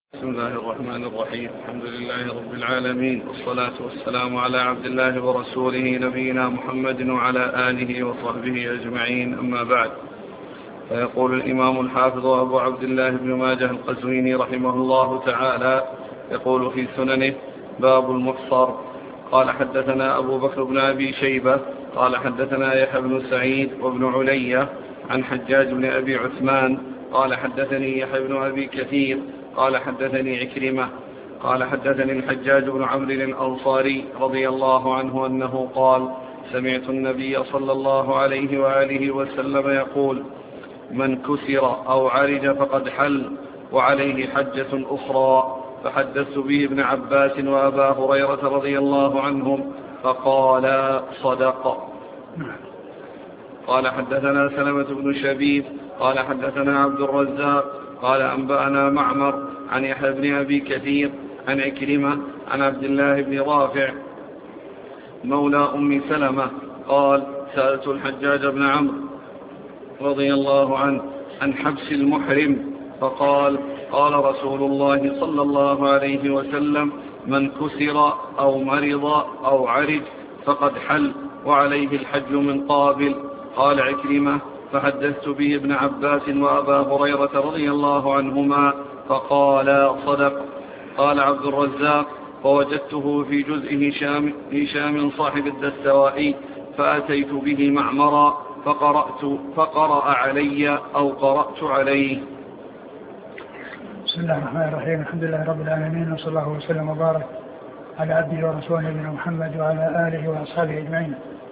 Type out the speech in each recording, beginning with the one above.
بسم الله الرحمن الرحيم. الحمد لله رب العالمين، والصلاة والسلام على عبد الله ورسوله نبينا محمد وعلى آله وصحبه أجمعين، أما بعد. فيقول الإمام الحافظ أبو عبد الله بن ماجه القزويني رحمه الله تعالى، يقول في سننه: باب المحصر. قال: حدثنا أبو بكر بن أبي شيبة قال: حدثنا يحيى بن سعيد وابن علية عن حجاج بن أبي عثمان قال: حدثني يحيى بن أبي كثير قال: حدثني عكرمة قال: حدثني الحجاج بن عمرو الأنصاري رضي الله عنه أنه قال: سمعت النبي صلى الله عليه وآله وسلم يقول: من كسر أو عرج فقد حل وعليه حجة أخرى. فحدثت به ابن عباس وأبا هريرة رضي الله عنهم فقالا: صدق. قال: حدثنا سلمة بن شبيب قال: حدثنا عبد الرزاق قال: أنبأنا معمر عن يحيى بن أبي كثير عن عكرمة عن عبد الله بن رافع مولى أم سلمة قال: سألت الحجاج بن عمرو رضي الله عنه عن حبس المحرم فقال: قال رسول الله صلى الله عليه وسلم: من كسر أو مرض أو عرج فقد حل وعليه الحج من قابل. قال عكرمة: فحدثت به ابن عباس وأبا هريرة رضي الله عنهما فقالا: صدق. قال عبد الرزاق: فوجدته في جزء هشام صاحب الدستوائي فأتيت به معمرا فقرأ علي أو قرأت عليه. بسم الله الرحمن الرحيم. الحمد لله رب العالمين، وصلى الله وسلم وبارك على عبده ورسوله نبينا محمد وعلى آله وأصحابه أجمعين.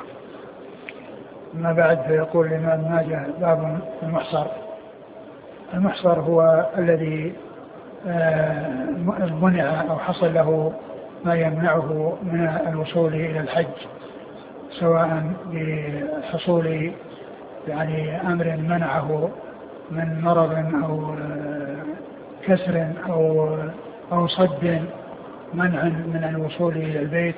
أما بعد، فيقول الإمام ماجه: باب المحصر. المحصر هو الذي منع أو حصل له ما يمنعه من الوصول إلى الحج، سواء بحصول أمر منعه من مرض أو كسر أو صد منع من الوصول إلى البيت،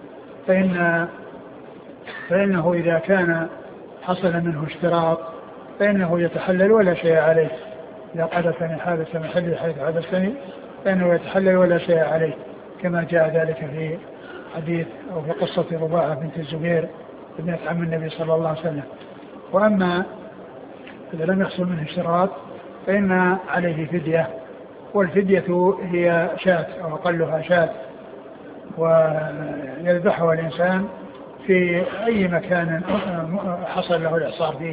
فإنه إذا كان حصل منه اشتراط فإنه يتحلل ولا شيء عليه. إذا حدثني حادث محلي حيث حدثني فإنه يتحلل ولا شيء عليه، كما جاء ذلك في حديث أو في قصة رباعة بنت الزبير ابنة عم النبي صلى الله عليه وسلم. وأما إذا لم يحصل منه اشتراط فإن عليه فدية، والفدية هي شاة أو أقلها شاة، ويذبحها الإنسان في أي مكان حصل له الإعصار فيه،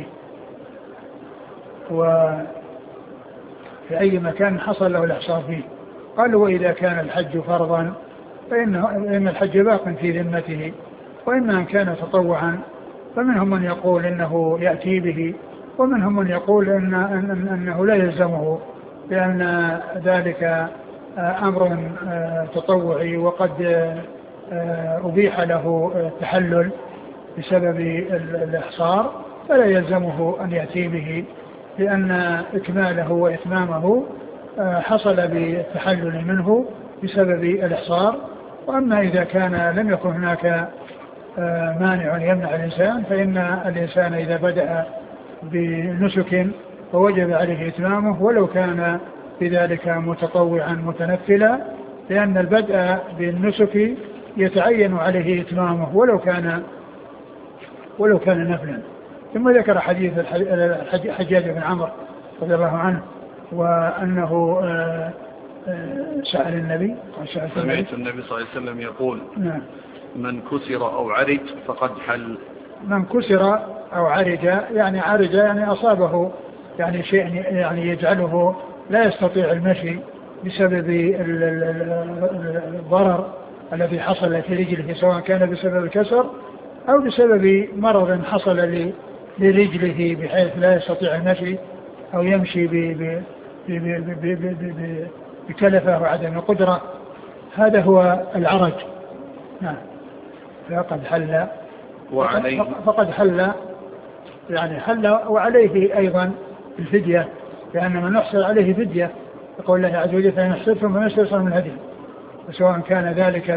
وفي أي مكان حصل له الإعصار فيه. قالوا: وإذا كان الحج فرضا فإن الحج باق في ذمته، وإما أن كان تطوعا فمنهم من يقول إنه يأتي به، ومنهم من يقول أنه لا يلزمه، لأن ذلك أمر تطوعي، وقد أبيح له التحلل بسبب الإحصار، فلا يلزمه أن يأتي به، لأن إكماله وإتمامه حصل بالتحلل منه بسبب الإحصار. وأما إذا كان لم يكن هناك مانع يمنع الإنسان، فإن الإنسان إذا بدأ بنسك فوجب عليه إتمامه، ولو كان بذلك متطوعا متنفلا، لأن البدء بالنسك يتعين عليه إتمامه ولو كان نفلا. ثم ذكر حديث الحجاج بن عمرو رضي الله عنه، وأنه سأل النبي سمعت النبي صلى الله عليه وسلم يقول: نعم: من كسر أو عرج فقد حل. من كسر أو عرج عرج أصابه شيء يجعله لا يستطيع المشي بسبب الضرر الذي حصل في رجله، سواء كان بسبب الكسر أو بسبب مرض حصل لرجله بحيث لا يستطيع المشي أو يمشي بكلفة وعدم قدرة. هذا هو العرج. نعم. فقد حل حل وعليه أيضا الفدية، لأن من يحصل عليه فدية، يقول الله عز وجل: فإن احصرتم فمن استيسر من هدي. وسواء كان ذلك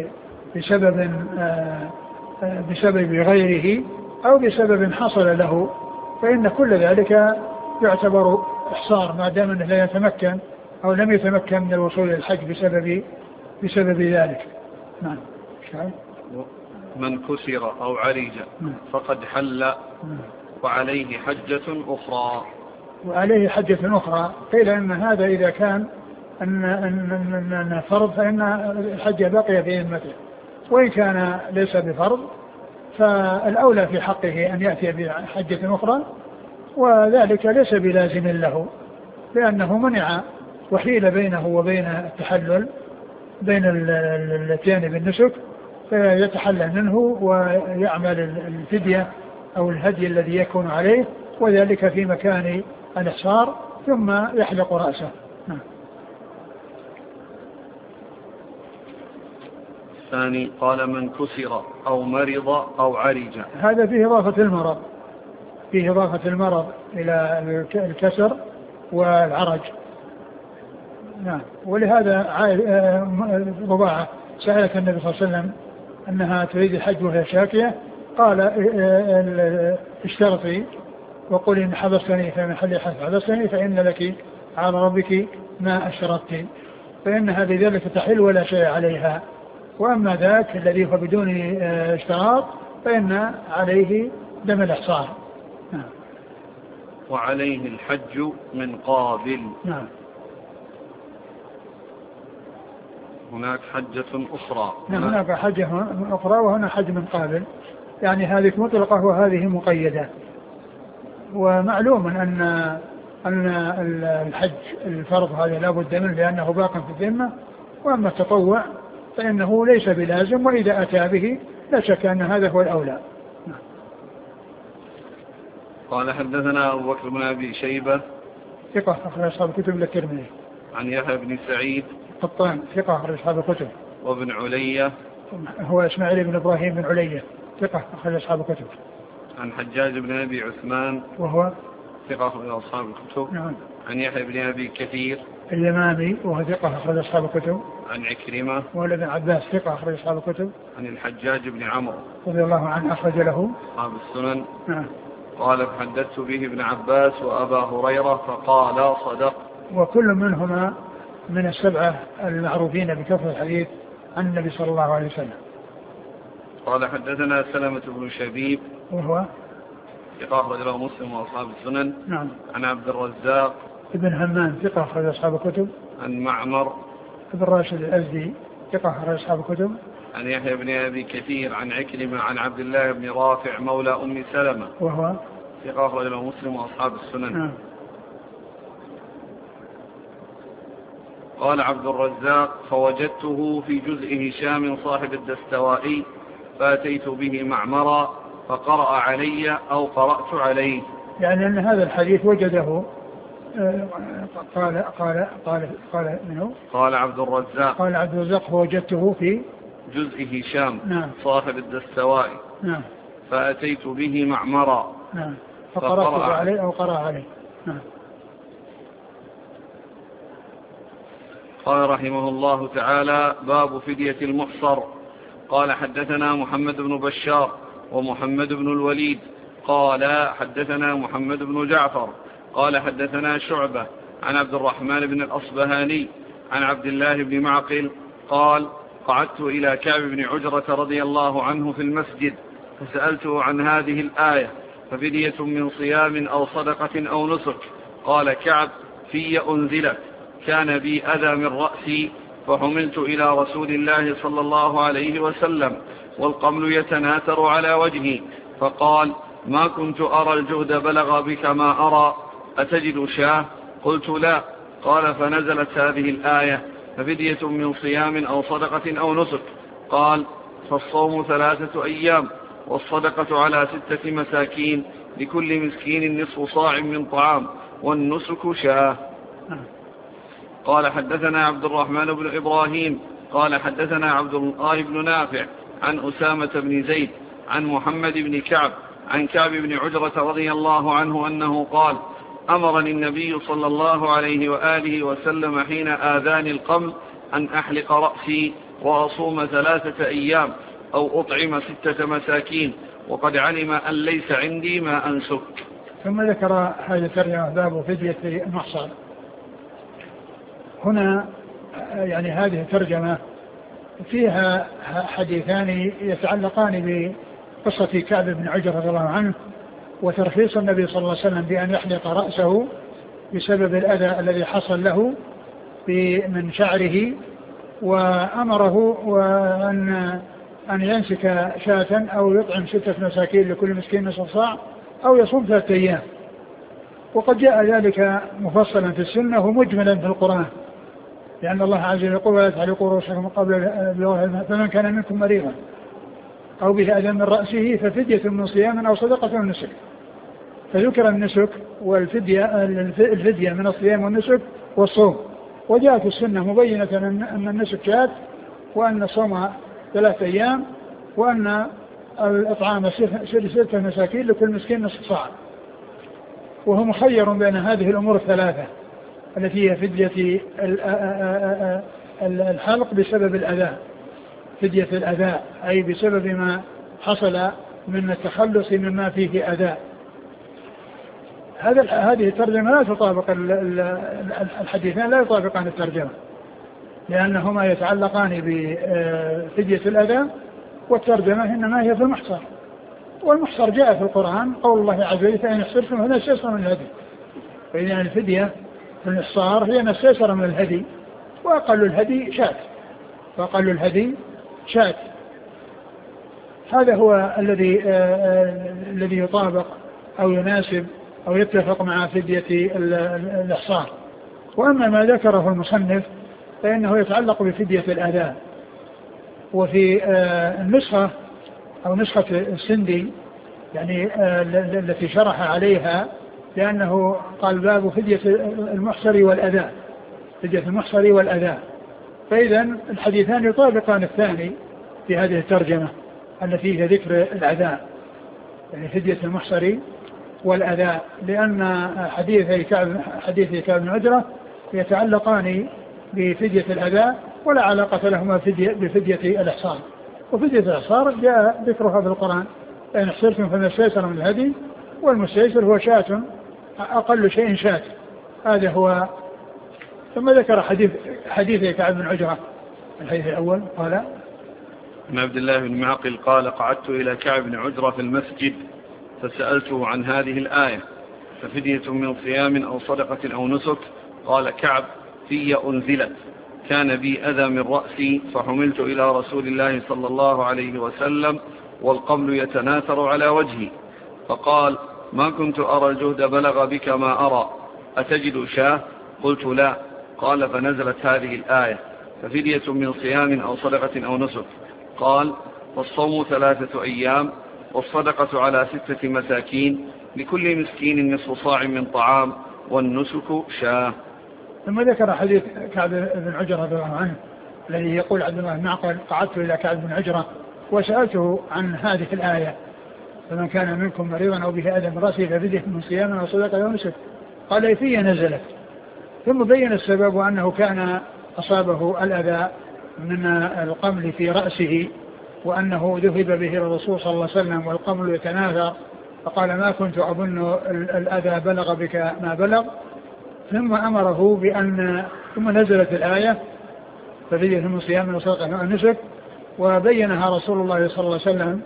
بسبب غيره أو بسبب حصل له، فإن كل ذلك يعتبر إحصار، ما دام أنه لا يتمكن أو لم يتمكن من الوصول إلى الحج بسبب ذلك. نعم. من كسر أو عرج فقد حل وعليه حجة أخرى. وعليه حجة أخرى. قيل أن هذا إذا كان أن فرض فإن الحج بقي في ذمته، وإن كان ليس بفرض فالأولى في حقه أن يأتي بحجة أخرى، وذلك ليس بلازم له لأنه منع وحيل بينه وبين التحلل بين الاتيان بالنسك، فيتحلل منه ويعمل الفدية أو الهدي الذي يكون عليه، وذلك في مكان الإحصار، ثم يحلق رأسه. الثاني قال من كسر أو مرض أو عرج. هذا فيه إضافة المرض إلى الكسر والعرج. نعم. ولهذا رباعة سألت النبي صلى الله عليه وسلم أنها تريد الحج وهي شاكية، قال اشترطي وقولي إن حبستني فمن حل حبستني فإن لك على ربك ما أشرطت، فإنها بذلك تحل ولا شيء عليها. وأما ذاك الذي هو بدون اشتراط فإن عليه دم الإحصار. نعم. وعليه الحج من قابل. نعم. هناك حجة أخرى. نعم. هناك حجة أخرى وهنا حج من قابل، يعني هذه مطلقة وهذه مقيدة. ومعلوم أن الحج الفرض هذا لا بد منه لأنه باق في الذمة، وأما التطوع فإنه ليس بلازم، وإذا أتى به لا شك أن هذا هو الأولى. قال حدثنا أبو بكر بن أبي شيبة ثقة أخرج أصحاب الكتب للترمذي. عن يحيى بن سعيد قطان ثقة أخرج أصحاب الكتب. وابن علية هو إسماعيل بن إبراهيم بن علية ثقة أخرج أصحاب الكتب. عن حجاج بن أبي عثمان وهو ثقة أخرج أصحاب الكتب. نعم. عن يحيى بن أبي كثير اليمامي وهو ثقة أخرج أصحاب الكتب. عن عكرمة وولد ابن عباس ثقة أخرج أصحاب الكتب. عن الحجاج بن عمرو رضي الله عنه أخرج له أصحاب السنن. نعم. قال فحدثت به ابن عباس وأبا هريرة فقال صدق. وكل منهما من السبعة المعروفين بكثرة الحديث عن النبي صلى الله عليه وسلم. قال حدثنا سلمة بن شبيب وهو ثقة أخرج له مسلم وأصحاب السنن. نعم. عن عبد الرزاق ابن همام ثقة أخرج أصحاب الكتب. عن معمر ابن راشد الأزدي ثقة أخرج أصحاب الكتب. عن يحيى بن أبي كثير عن عكرمة عن عبد الله بن رافع مولى أم سلمة وهو ثقة أخرج له مسلم وأصحاب السنن. نعم. قال عبد الرزاق فوجدته في جزء هشام صاحب الدستوائي فأتيت به معمرا فقرأ علي أو قرأت عليه. يعني أن هذا الحديث وجده قال منه قال عبد الرزاق قال عبد الرزاق فوجدته في جزء هشام نعم. صاحب الدستوائي نعم. فأتيت به معمرا نعم. فقرأت عليه أو قرأ عليه. نعم. قال رحمه الله تعالى باب فدية المحصر. قال حدثنا محمد بن بشار ومحمد بن الوليد قال حدثنا محمد بن جعفر قال حدثنا شعبة عن عبد الرحمن بن الأصبهاني عن عبد الله بن معقل قال قعدت إلى كعب بن عجرة رضي الله عنه في المسجد فسألته عن هذه الآية ففدية من صيام أو صدقة أو نسك. قال كعب في أنزلت كان بي أذى من رأسي فحملت إلى رسول الله صلى الله عليه وسلم والقمل يتناثر على وجهي فقال ما كنت أرى الجهد بلغ بك ما أرى أتجد شاه؟ قلت لا. قال فنزلت هذه الآية ففدية من صيام أو صدقة أو نسك. قال فالصوم 3 أيام والصدقة على 6 مساكين لكل مسكين نصف صاع من طعام والنسك شاه. قال حدثنا عبد الرحمن بن إبراهيم قال حدثنا عبد الله بن نافع عن أسامة بن زيد عن محمد بن كعب عن كعب بن عجرة رضي الله عنه أنه قال أمرني النبي صلى الله عليه وآله وسلم حين آذاني القمل أن أحلق رأسي وأصوم 3 أيام أو أطعم 6 مساكين وقد علم أن ليس عندي ما أنسك. ثم ذكر هذه الترجمة باب فدية المحصر. هنا يعني هذه الترجمة فيها حديثان يتعلقان بقصة كعب بن عجرة رضي الله عنه وترخيص النبي صلى الله عليه وسلم بأن يحلق رأسه بسبب الأذى الذي حصل له من شعره، وأمره أن ينسك شاة أو يطعم 6 مساكين لكل مسكين نصف صاع أو يصوم 3 أيام. وقد جاء ذلك مفصلا في السنة ومجملا في القرآن، لأن الله عز وجل يقول ولا تحلقوا رؤوسكم قبل البلوغ فمن كان منكم مريضا أو به أذى من رأسه ففدية من صيام أو صدقة من نسك. فذكر النسك والفدية من الصيام والنسك والصوم. وجاءت السنة مبينة أن النسك شاة، وأن الصوم 3 أيام، وأن الإطعام 6 مساكين لكل مسكين نصف صاع. وهو مخير بين هذه الأمور الثلاثة التي هي فدية الحلق بسبب الأذى، فدية الأذى أي بسبب ما حصل من التخلص مما فيه أذى. هذه الترجمة لا تطابق الحديثان، لا يطابقان الترجمة، لأنهما يتعلقان بفدية الأذى، والترجمة إنما هي في المحصر. والمحصر جاء في القرآن قول الله عز وجل فإن احصرتم فلا استيسر من الهدي. فإذا الفدية في الإحصار هي ما استيسر من الهدي، وأقل الهدي شاة، وأقل الهدي شاة. هذا هو الذي يطابق أو يناسب أو يتفق مع فدية الإحصار. وأما ما ذكره المصنف فإنه يتعلق بفدية الأذى. وفي النسخة أو نسخة السندي يعني التي شرح عليها، لأنه قال باب فدية المحصر والأذى، فدية المحصر والأذى. فإذا الحديثان يطابقان الثاني في هذه الترجمة التي هي ذكر الأذى، يعني فدية المحصر والأذى، لأن حديث كعب بن عجرة يتعلقان بفدية الأذى ولا علاقة لهما بفدية الإحصار. وفدية الإحصار جاء ذكرها في القرآن فإن احصرتم فما استيسر من الهدي، والمستيسر هو شاة، أقل شيء شاة. هذا هو. ثم ذكر حديث كعب بن عجرة. الحديث الأول قال عن عبد الله بن معقل قال قعدت إلى كعب بن عجرة في المسجد فسألته عن هذه الآية ففدية من صيام أو صدقة أو نسك. قال كعب في أنزلت كان بي أذى من رأسي فحملت إلى رسول الله صلى الله عليه وسلم والقبل يتناثر على وجهي فقال ما كنت أرى الجهد بلغ بك ما أرى أتجد شاه؟ قلت لا. قال فنزلت هذه الآية ففدية من صيام أو صدقة أو نسك. قال فالصوم 3 أيام والصدقة على 6 مساكين لكل مسكين نصف صاع من طعام والنسك شاه. ثم ذكر حديث كعب بن عجرة رضي الله عنه الذي يقول عبد الله بن معقل قعدت إلى كعب بن عجرة وسألته عن هذه الآية فمن كان منكم مريضا أو به أذى من رأسه ففدية من صيام أو صدقة أو نسك. قال فيه نزلت. ثم بين السبب أنه كان أصابه الأذى من القمل في رأسه وأنه ذهب به الرسول صلى الله عليه وسلم والقمل يتناثر، فقال ما كنت أظن الأذى بلغ بك ما بلغ. ثم أمره ثم نزلت الآية ففدية من صيام وصدقة أو نسك، وبينها رسول الله صلى الله عليه وسلم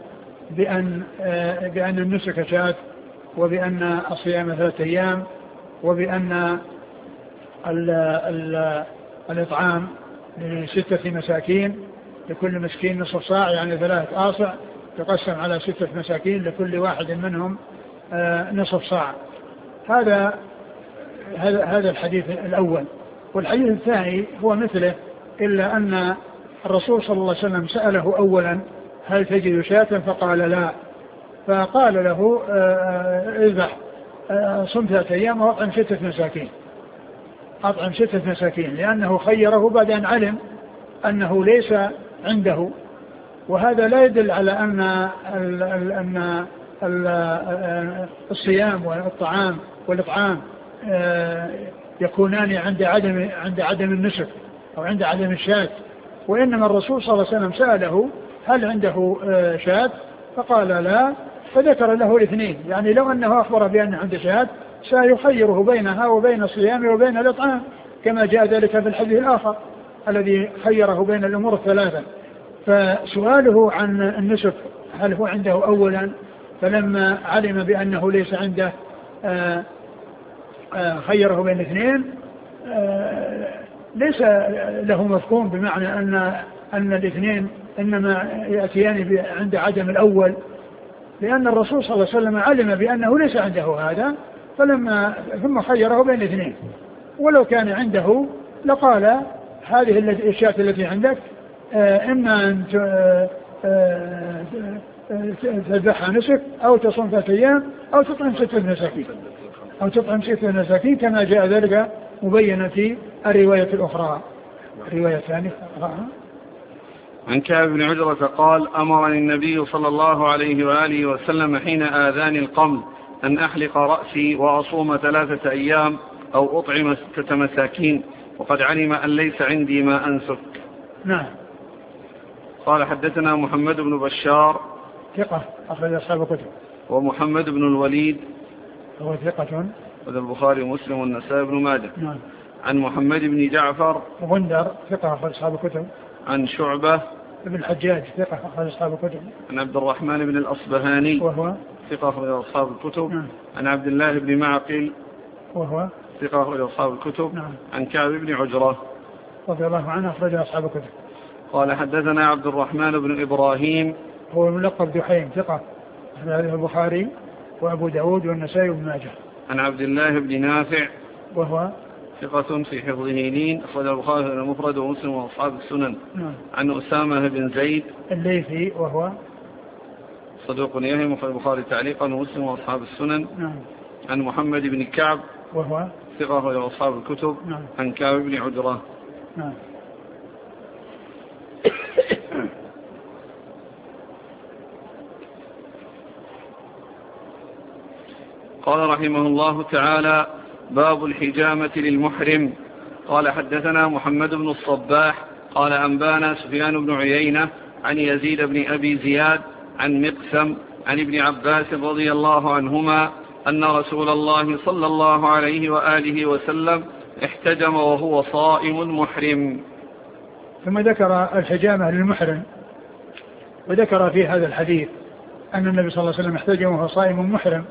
بأن النسك شاة، وبأن الصيام 3 أيام، وبأن الإطعام ل6 مساكين لكل مسكين نصف صاع، يعني 3 آصع تقسم على 6 مساكين لكل واحد منهم نصف صاع. هذا الحديث الأول. والحديث الثاني هو مثله، إلا أن الرسول صلى الله عليه وسلم سأله أولا هل تجد شاة؟ فقال لا. فقال له اذبح صم 3 أيام وأطعم 6 مساكين، أطعم 6 مساكين، لأنه خيره بعد أن علم أنه ليس عنده. وهذا لا يدل على أن الصيام والطعام والإطعام يكونان عند عدم النسك أو عند عدم الشاة، وإنما الرسول صلى الله عليه وسلم سأله هل عنده شاة؟ فقال لا، فذكر له الاثنين. يعني لو أنه أخبر بأن عنده شاة سيخيره بينها وبين الصيام وبين الإطعام، كما جاء ذلك في الحديث الآخر الذي خيره بين الأمور الثلاثة. فسؤاله عن النسك هل هو عنده أولا فلما علم بأنه ليس عنده خيره بين اثنين، ليس له مفهوم بمعنى أن الاثنين إنما يأتيان عند عدم الأول، لأن الرسول صلى الله عليه وسلم علم بأنه ليس عنده هذا ثم خيره بين اثنين، ولو كان عنده لقال هذه الأشياء التي عندك إما أن تذبحها نسك أو تصوم 3 أيام أو تطعم 6 مساكين كما جاء ذلك مبينا في الرواية الأخرى. الرواية الثانية عن كعب بن عجرة قال أمرني النبي صلى الله عليه وآله وسلم حين آذاني القمل أن أحلق رأسي وأصوم 3 أيام أو أطعم 6 مساكين وقد علم أن ليس عندي ما أنسك. نعم. قال حدثنا محمد بن بشار ثقة أخرج أصحاب الكتب. ومحمد بن الوليد هو ثقة وذا البخاري ومسلم والنسائي بن ماجه. نعم. عن محمد بن جعفر غندر ثقة أخرج أصحاب الكتب. عن شعبة ابن الحجاج ثقة أخرج أصحاب الكتب. عن عبد الرحمن بن الأصبهاني وهو ثقة أخرج أصحاب الكتب. نعم. عن عبد الله بن معقل وهو ثقة أخرج أصحاب الكتب. نعم. عن كعب بن عجرة رضي الله عنه أخرج أصحاب الكتب. قال حدثنا عبد الرحمن بن إبراهيم هو الملقب دحيم ثقة أخرج البخاري وأبو داود والنسائي وابن ماجه. عن عبد الله بن نافع وهو ثقة في حفظه لين أخرج البخاري المفرد ومسلم وأصحاب السنن. نعم. عن أسامة بن زيد الليثي وهو صدوق يهم أخرج البخاري تعليقا ومسلم وأصحاب السنن. نعم. عن محمد بن كعب وهو ثقة أخرج أصحاب الكتب. نعم. عن كعب بن عجرة. نعم. قال رحمه الله تعالى باب الحجامة للمحرم. قال حدثنا محمد بن الصباح قال أنبانا سفيان بن عيينة عن يزيد بن أبي زياد عن مقسم عن ابن عباس رضي الله عنهما أن رسول الله صلى الله عليه وآله وسلم احتجم وهو صائم محرم. ثم ذكر الحجامة للمحرم، وذكر في هذا الحديث أن النبي صلى الله عليه وسلم احتجم وهو صائم محرم،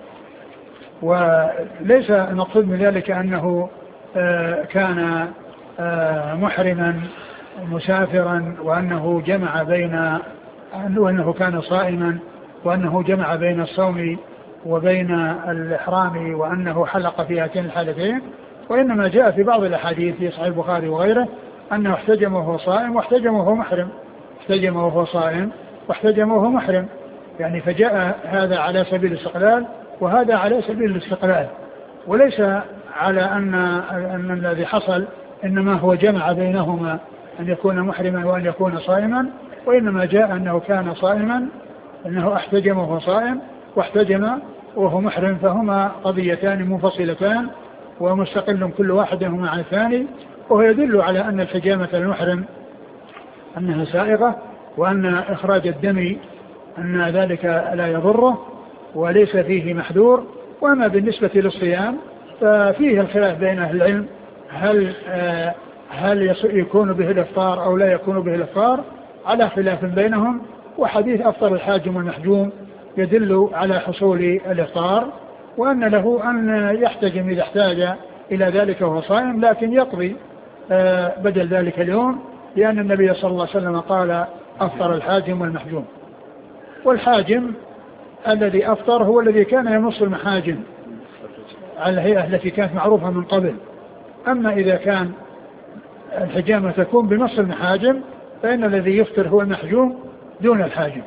وليس المقصود من ذلك أنه كان محرما مسافرا وأنه جمع بين وأنه كان صائما وأنه جمع بين الصوم وبين الإحرام وأنه حلق في هاتين الحالتين، وإنما جاء في بعض الأحاديث في صحيح البخاري وغيره أنه احتجم وهو صائم واحتجم وهو محرم، احتجم وهو صائم واحتجم وهو محرم، يعني فجاء هذا على سبيل الاستقلال وهذا على سبيل الاستقلال، وليس على أن الذي حصل إنما هو جمع بينهما أن يكون محرما وأن يكون صائما، وإنما جاء أنه كان صائما، أنه احتجم وهو صائم واحتجم وهو محرم، فهما قضيتان منفصلتان ومستقل كل واحد منهما عن الثاني، وهو يدل على أن الحجامة المحرم أنها سائغة، وأن إخراج الدم أن ذلك لا يضره وليس فيه محذور. وأما بالنسبة للصيام ففيه الخلاف بين أهل العلم هل يكون به الإفطار أو لا يكون به الإفطار، على خلاف بينهم. وحديث أفطر الحاجم والمحجوم يدل على حصول الإفطار، وأن له أن يحتجم إذا احتاج إلى ذلك وهو صائم، لكن يقضي بدل ذلك اليوم، لأن النبي صلى الله عليه وسلم قال أفطر الحاجم والمحجوم. والحاجم الذي أفطر هو الذي كان يمص المحاجم على الهيئة التي كانت معروفة من قبل. أما إذا كان الحجامة تكون بمص المحاجم فإن الذي يفطر هو المحجوم دون الحاجم.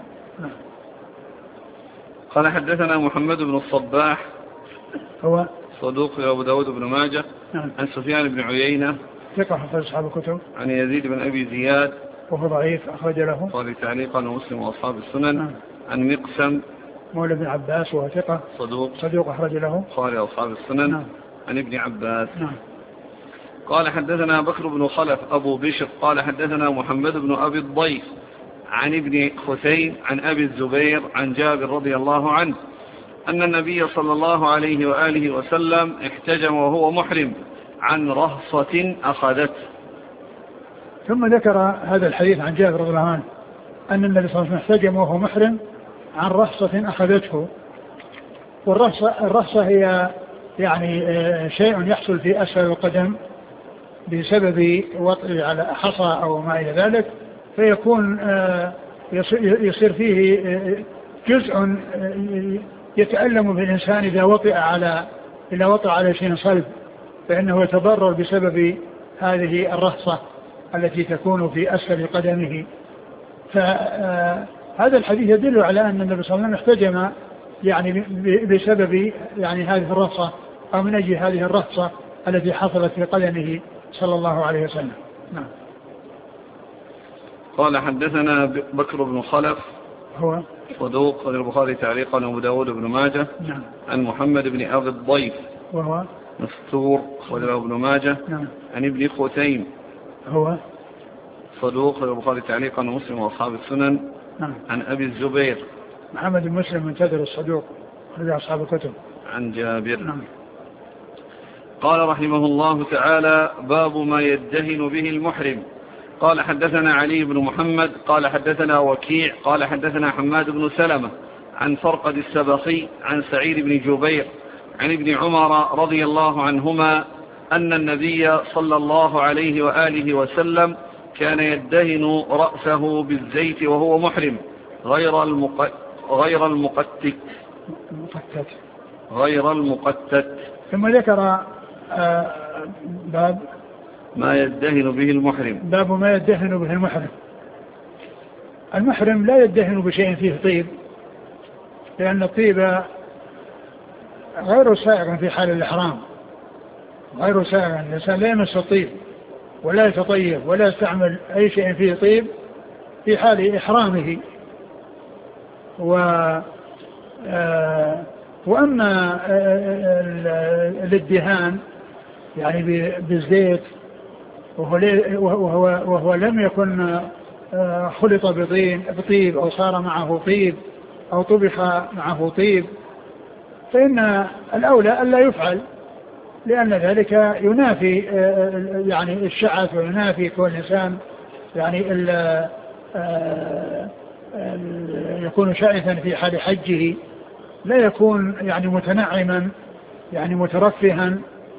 قال حدثنا محمد بن الصباح هو صدوق أبو داود بن ماجه. نعم. عن سفيان بن عيينة ثقة أخرج أصحاب الكتب. عن يزيد بن أبي زياد وهو ضعيف أخرج له قال تعليقا ومسلم وأصحاب السنن. نعم. عن مقسم مولى بن عباس وهو ثقة صدوق أخرج له قال أصحاب السنن. نعم. عن ابن عباس. نعم. قال حدثنا بكر بن خلف أبو بشر قال حدثنا محمد بن أبي الضيف عن ابن خثيم عن أبي الزبير عن جابر رضي الله عنه أن النبي صلى الله عليه وآله وسلم احتجم وهو محرم عن رهصة أخذته. ثم ذكر هذا الحديث عن جابر رضي الله عنه أن النبي صلى الله عليه وسلم احتجم وهو محرم عن رهصة أخذته. والرهصة هي يعني شيء يحصل في أسفل القدم بسبب وطئ على حصى أو ما إلى ذلك، فيكون يصير فيه جزء يتألم بالإنسان إذا وطئ على شيء صلب، فإنه يتضرر بسبب هذه الرهصة التي تكون في أسفل قدمه. فهذا الحديث يدل على أن النبي صلى الله عليه وسلم احتجم يعني بسبب يعني هذه الرهصة أو من أجل هذه الرهصة التي حصلت في قدمه صلى الله عليه وسلم. نعم. قال حدثنا بكر بن خلف هو صدوق البخاري تعليقا وأبو داود بن ماجه. نعم. عن محمد بن أبي الضيف وهو مستور وله ابن ماجه. نعم. عن ابن ختيم هو صدوق البخاري تعليقا ومسلم وأصحاب السنن. نعم. عن أبي الزبير محمد بن مسلم منتظر الصدوق هذا أصحاب الكتب. عن جابر. نعم. قال رحمه الله تعالى: باب ما يدهن به المحرم. قال حدثنا علي بن محمد قال حدثنا وكيع قال حدثنا حماد بن سلمة عن فرقد السبخي عن سعيد بن جبير عن ابن عمر رضي الله عنهما أن النبي صلى الله عليه وآله وسلم كان يدهن رأسه بالزيت وهو محرم غير المقتت. ثم ذكر باب ما يدهن به المحرم. باب ما يدهن به المحرم. المحرم لا يدهن بشيء فيه طيب، لأن الطيب غير سائغ في حال الإحرام، غير سائغ. الإنسان لا يمس الطيب ولا يتطيب ولا يستعمل أي شيء فيه طيب في حال إحرامه. وأما الادهان يعني بالزيت وهو لم يكن خلط بطيب أو صار معه طيب أو طبخ معه طيب، فإن الأولى ألا يفعل، لأن ذلك ينافي يعني الشعث وينافي كون الإنسان يعني يكون شائثا في حال حجه، لا يكون يعني متنعما يعني مترفها.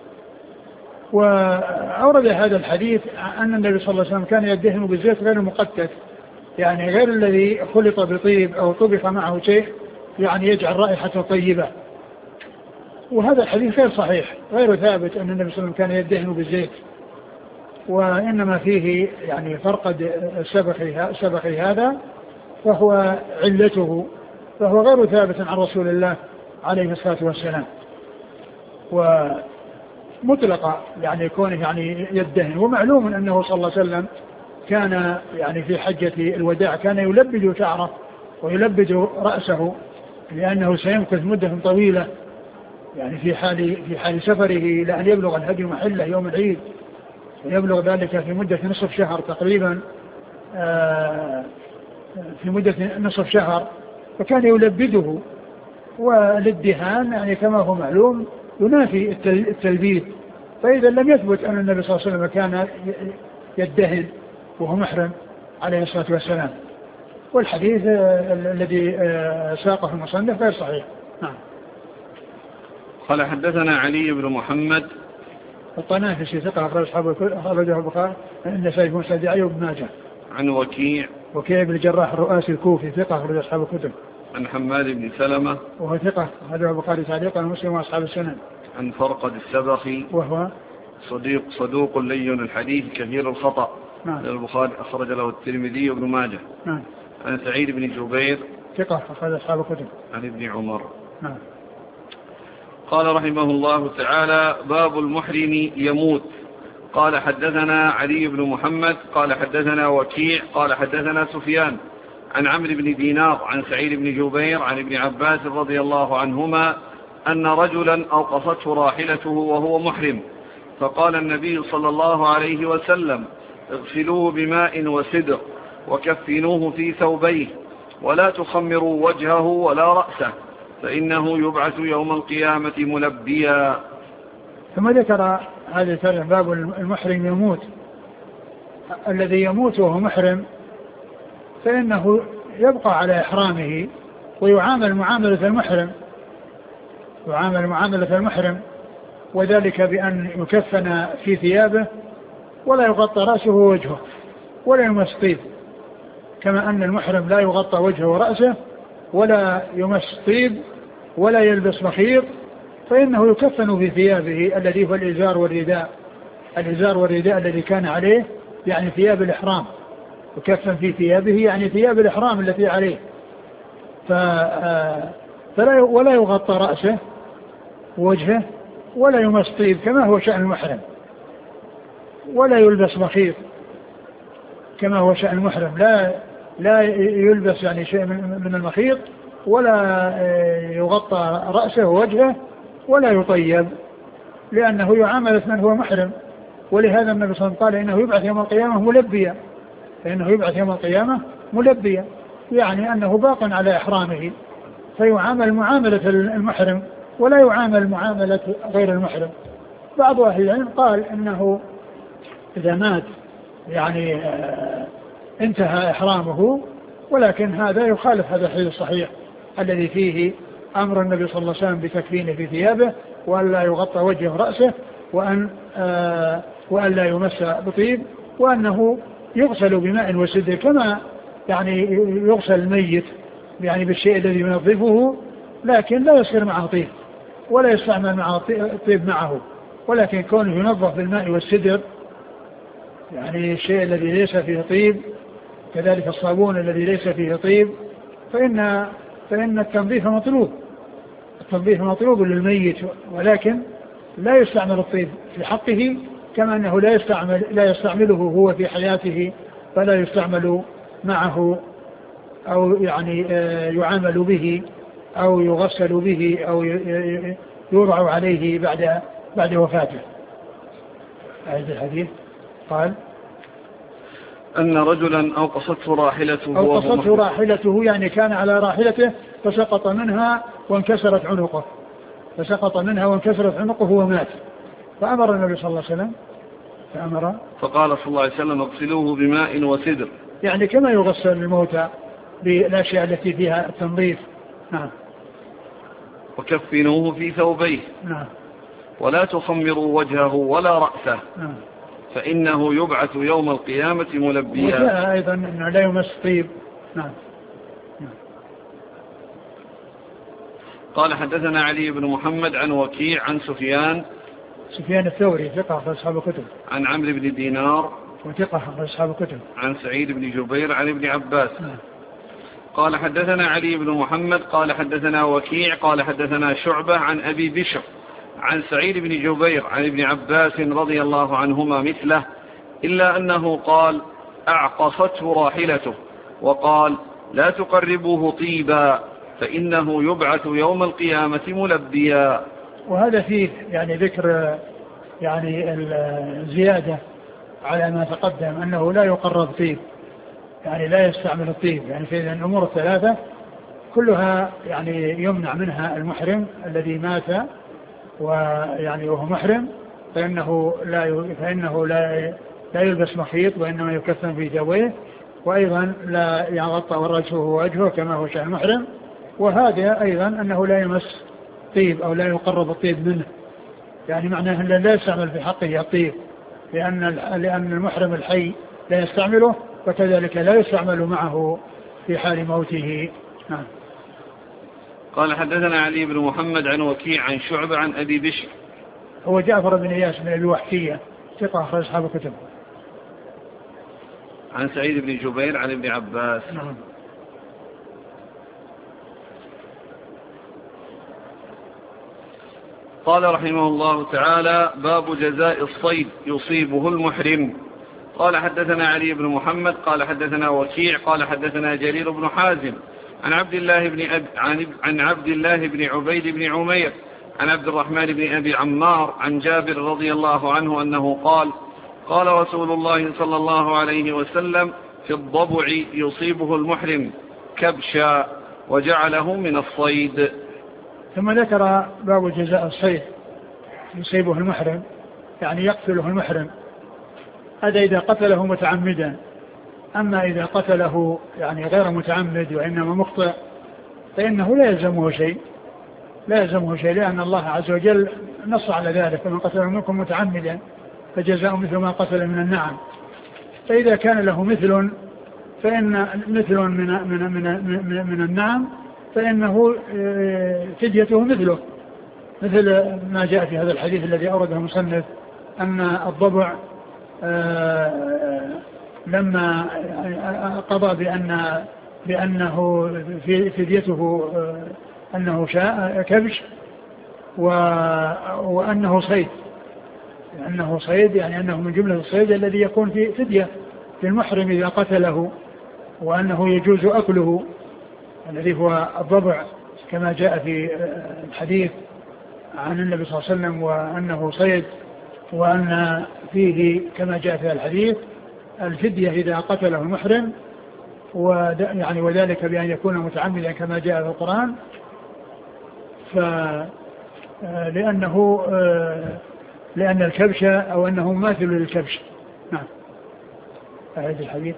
وأورد هذا الحديث أن النبي صلى الله عليه وسلم كان يدهن بالزيت غير المقتت، يعني غير الذي خلط بطيب أو طبخ معه شيء يعني يجعل رائحته طيبة. وهذا الحديث غير صحيح، غير ثابت أن النبي صلى الله عليه وسلم كان يدهن بالزيت، وإنما فيه يعني فرقد السبخي هذا فهو علته، فهو غير ثابت عن رسول الله عليه الصلاة والسلام. ومطلقة يعني كونه يعني يدهن. ومعلوم أنه صلى الله عليه وسلم كان يعني في حجة الوداع كان يلبد شعره ويلبد رأسه، لأنه سيمكث مدة طويلة يعني في حال سفره لأن يبلغ الهدي محله يوم العيد، ويبلغ ذلك في مدة نصف شهر تقريبا، في مدة نصف شهر، فكان يلبده. والادهان يعني كما هو معلوم ينافي التلبيد، فإذا لم يثبت أن النبي صلى الله عليه وسلم كان يدهن وهو محرم عليه الصلاة والسلام. والحديث الذي ساقه المصنف غير صحيح. نعم. قال حدثنا علي بن محمد الطنافسي ثقة أخرجه البخاري النسائي في مسند وابن ماجه. عن وكيع بن الجراح الرؤاسي الكوفي ثقة أخرج أصحاب الكتب. عن حماد بن سلمة وهو ثقة أخرجه البخاري تعليقا ومسلم وأصحاب السنن. عن فرقد السبخي وهو صدوق لين الحديث كثير الخطأ. نعم. البخاري أخرج له الترمذي وابن ماجه. نعم. عن سعيد بن جبير ثقة أخرج أصحاب الكتب. عن ابن عمر. نعم. قال رحمه الله تعالى: باب المحرم يموت. قال حدثنا علي بن محمد قال حدثنا وكيع قال حدثنا سفيان عن عمرو بن دينار عن سعيد بن جبير عن ابن عباس رضي الله عنهما أن رجلا أوقفته راحلته وهو محرم، فقال النبي صلى الله عليه وسلم: اغسلوه بماء وسدر وكفنوه في ثوبيه ولا تخمروا وجهه ولا رأسه فإنه يبعث يوم القيامة ملبيا. ثم ذكر هذا ترجم باب المحرم يموت. الذي يموت وهو محرم فإنه يبقى على إحرامه ويعامل معاملة المحرم، يعامل معاملة المحرم، وذلك بأن يكفن في ثيابه ولا يغطى رأسه ووجهه ولا يمس طيب، كما أن المحرم لا يغطى وجهه ورأسه ولا يمس طيب ولا يلبس مخيط، فإنه يكفن في ثيابه الذي هو الإزار والرداء، الإزار والرداء الذي كان عليه يعني ثياب الإحرام، يكفن في ثيابه يعني ثياب الإحرام التي عليه، ولا يغطى رأسه ووجهه ولا يمس طيب كما هو شأن المحرم، ولا يلبس مخيط كما هو شأن المحرم، لا يلبس يعني شيء من المخيط، ولا يغطى رأسه ووجهه، ولا يطيب، لأنه يعامل من هو محرم. ولهذا النبي صلى الله عليه وسلم قال إنه يبعث يوم القيامة ملبيا، فإنه يبعث يوم القيامة ملبيا، يعني أنه باق على إحرامه، فيعامل معاملة المحرم ولا يعامل معاملة غير المحرم. بعض أهل العلم قال إنه إذا مات يعني انتهى إحرامه، ولكن هذا يخالف هذا الحديث الصحيح الذي فيه أمر النبي صلى الله عليه وسلم بتكفينه في ثيابه، وأن لا يغطى وجهه رأسه، وأن لا يمس بطيب، وأنه يغسل بماء وسدر كما يعني يغسل الميت يعني بالشيء الذي ينظفه، لكن لا يصير معه طيب ولا يستعمل معه طيب معه، ولكن كونه ينظف بالماء والسدر يعني الشيء الذي ليس فيه طيب، كذلك الصابون الذي ليس فيه طيب، فإن التنظيف مطلوب، التنظيف مطلوب للميت، ولكن لا يستعمل الطيب في حقه، كما أنه لا يستعمله هو في حياته، فلا يستعمل معه أو يعني يعامل به أو يغسل به أو يورع عليه بعد وفاته. هذا الحديث قال أن رجلا أوقصته راحلته يعني كان على راحلته فسقط منها وانكسرت عنقه ومات، فأمر النبي صلى الله عليه وسلم فقال صلى الله عليه وسلم اغسلوه بماء وسدر، يعني كما يغسل الموتى بالأشياء التي فيها التنظيف. نعم. وكفنوه في ثوبيه. نعم. ولا تخمروا وجهه ولا رأسه. نعم. فإنه يبعث يوم القيامة ملبيا. وجاء أيضا أنه لا يمس طيب. نعم. قال حدثنا علي بن محمد عن وكيع عن سفيان الثوري ثقة في أصحاب الكتب، عن عمرو بن دينار وثقة في أصحاب الكتب، عن سعيد بن جبير عن ابن عباس. قال حدثنا علي بن محمد قال حدثنا وكيع قال حدثنا شعبة عن أبي بشر عن سعيد بن جبير عن ابن عباس رضي الله عنهما مثله، إلا أنه قال أعقصته راحلته، وقال لا تقربوه طيبا فإنه يبعث يوم القيامة ملبيا. وهذا فيه يعني ذكر يعني الزيادة على ما تقدم، أنه لا يقرب طيب، يعني لا يستعمل الطيب، يعني في الأمور الثلاثة كلها يعني يمنع منها المحرم الذي مات ويعني وهو محرم، فإنه لا يلبس مخيط، وإنما يكفن في ثوبيه، وأيضا لا يغطى وجهه ووجهه كما هو شأن المحرم، وهذا أيضا أنه لا يمس طيب أو لا يقرب الطيب منه، يعني معناه أنه لا يستعمل في حقه الطيب، لأن المحرم الحي لا يستعمله، وكذلك لا يستعمل معه في حال موته. نعم. قال حدثنا علي بن محمد عن وكيع عن شعبة عن أبي بشر هو جعفر بن إياس من الوحشية ثقة أخرج أصحاب الكتب، عن سعيد بن جبير عن ابن عباس. نعم. قال رحمه الله تعالى باب جزاء الصيد يصيبه المحرم. قال حدثنا علي بن محمد قال حدثنا وكيع قال حدثنا جرير بن حازم عن عبد الله بن عبيد بن عمير عن عبد الرحمن بن أبي عمار عن جابر رضي الله عنه أنه قال قال رسول الله صلى الله عليه وسلم في الضبع يصيبه المحرم كبشا وجعله من الصيد. ثم ذكر باب جزاء الصيد يصيبه المحرم، يعني يقتله المحرم، هذا إذا قتله متعمدا. أما إذا قتله يعني غير متعمد وإنما مخطئ فإنه لا يلزمه شيء، لأن الله عز وجل نص على ذلك: فمن قتل منكم متعمدا فجزاء مثل ما قتل من النعم. فإذا كان له مثل من النعم فإنه فديته مثله، مثل ما جاء في هذا الحديث الذي أورده المصنف أن الضبع لما قضى بأنه فديته أنه كبش وأنه صيد، يعني أنه من جملة الصيد الذي يكون في فدية للمحرم إذا قتله، وأنه يجوز أكله الذي هو الضبع كما جاء في الحديث عن النبي صلى الله عليه وسلم، وأنه صيد، وأن فيه كما جاء في الحديث الفدية إذا قتله المحرم، يعني وذلك بأن يكون متعمدا كما جاء في القرآن، لأن الكبش أو أنه ماثل للكبش. نعم. هذا الحديث.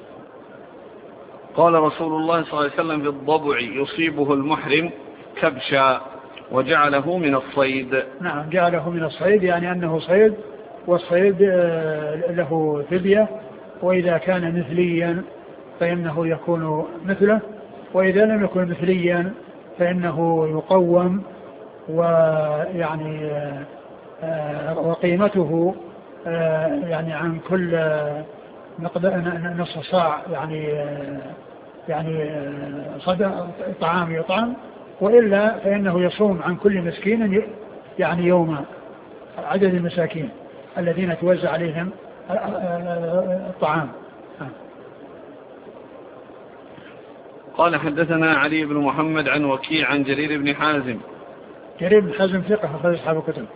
قال رسول الله صلى الله عليه وسلم: في الضبع يصيبه المحرم كبشا وجعله من الصيد. نعم، جعله من الصيد يعني أنه صيد، والصيد له فدية، وإذا كان مثليا فإنه يكون مثله، وإذا لم يكن مثليا فإنه يقوم، ويعني وقيمته يعني عن كل نصف صاع يعني صدق طعام يطعم، وإلا فإنه يصوم عن كل مسكين يعني يوما، عدد المساكين الذين توزع عليهم الطعام. قال: حدثنا علي بن محمد عن وكيع عن جرير بن حازم. جرير بن حازم ثقة أخرج أصحاب الكتب.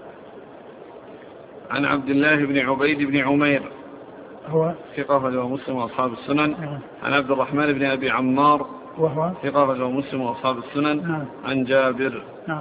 عن عبد الله بن عبيد بن عمير هو ثقة أخرج مسلم وأصحاب السنن. عن عبد الرحمن بن أبي عمار وهو ثقة أخرج مسلم وأصحاب السنن. عن جابر.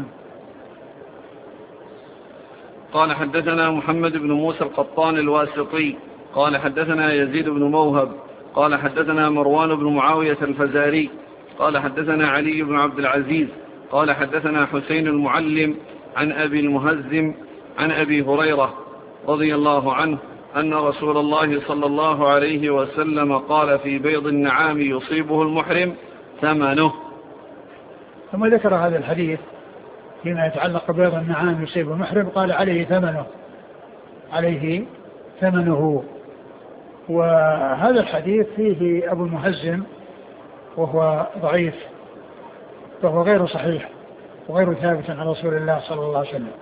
قال: حدثنا محمد بن موسى القطان الواسطي قال: حدثنا يزيد بن موهب قال: حدثنا مروان بن معاوية الفزاري قال: حدثنا علي بن عبد العزيز قال: حدثنا حسين المعلم عن أبي المهزم عن أبي هريرة رضي الله عنه أن رسول الله صلى الله عليه وسلم قال: في بيض النعام يصيبه المحرم ثمنه. ثم ذكر هذا الحديث فيما يتعلق ببيض النعام يصيبه المحرم، قال: عليه ثمنه. وهذا الحديث فيه أبو المهزم وهو ضعيف، فهو غير صحيح وغير ثابت عن رسول الله صلى الله عليه وسلم.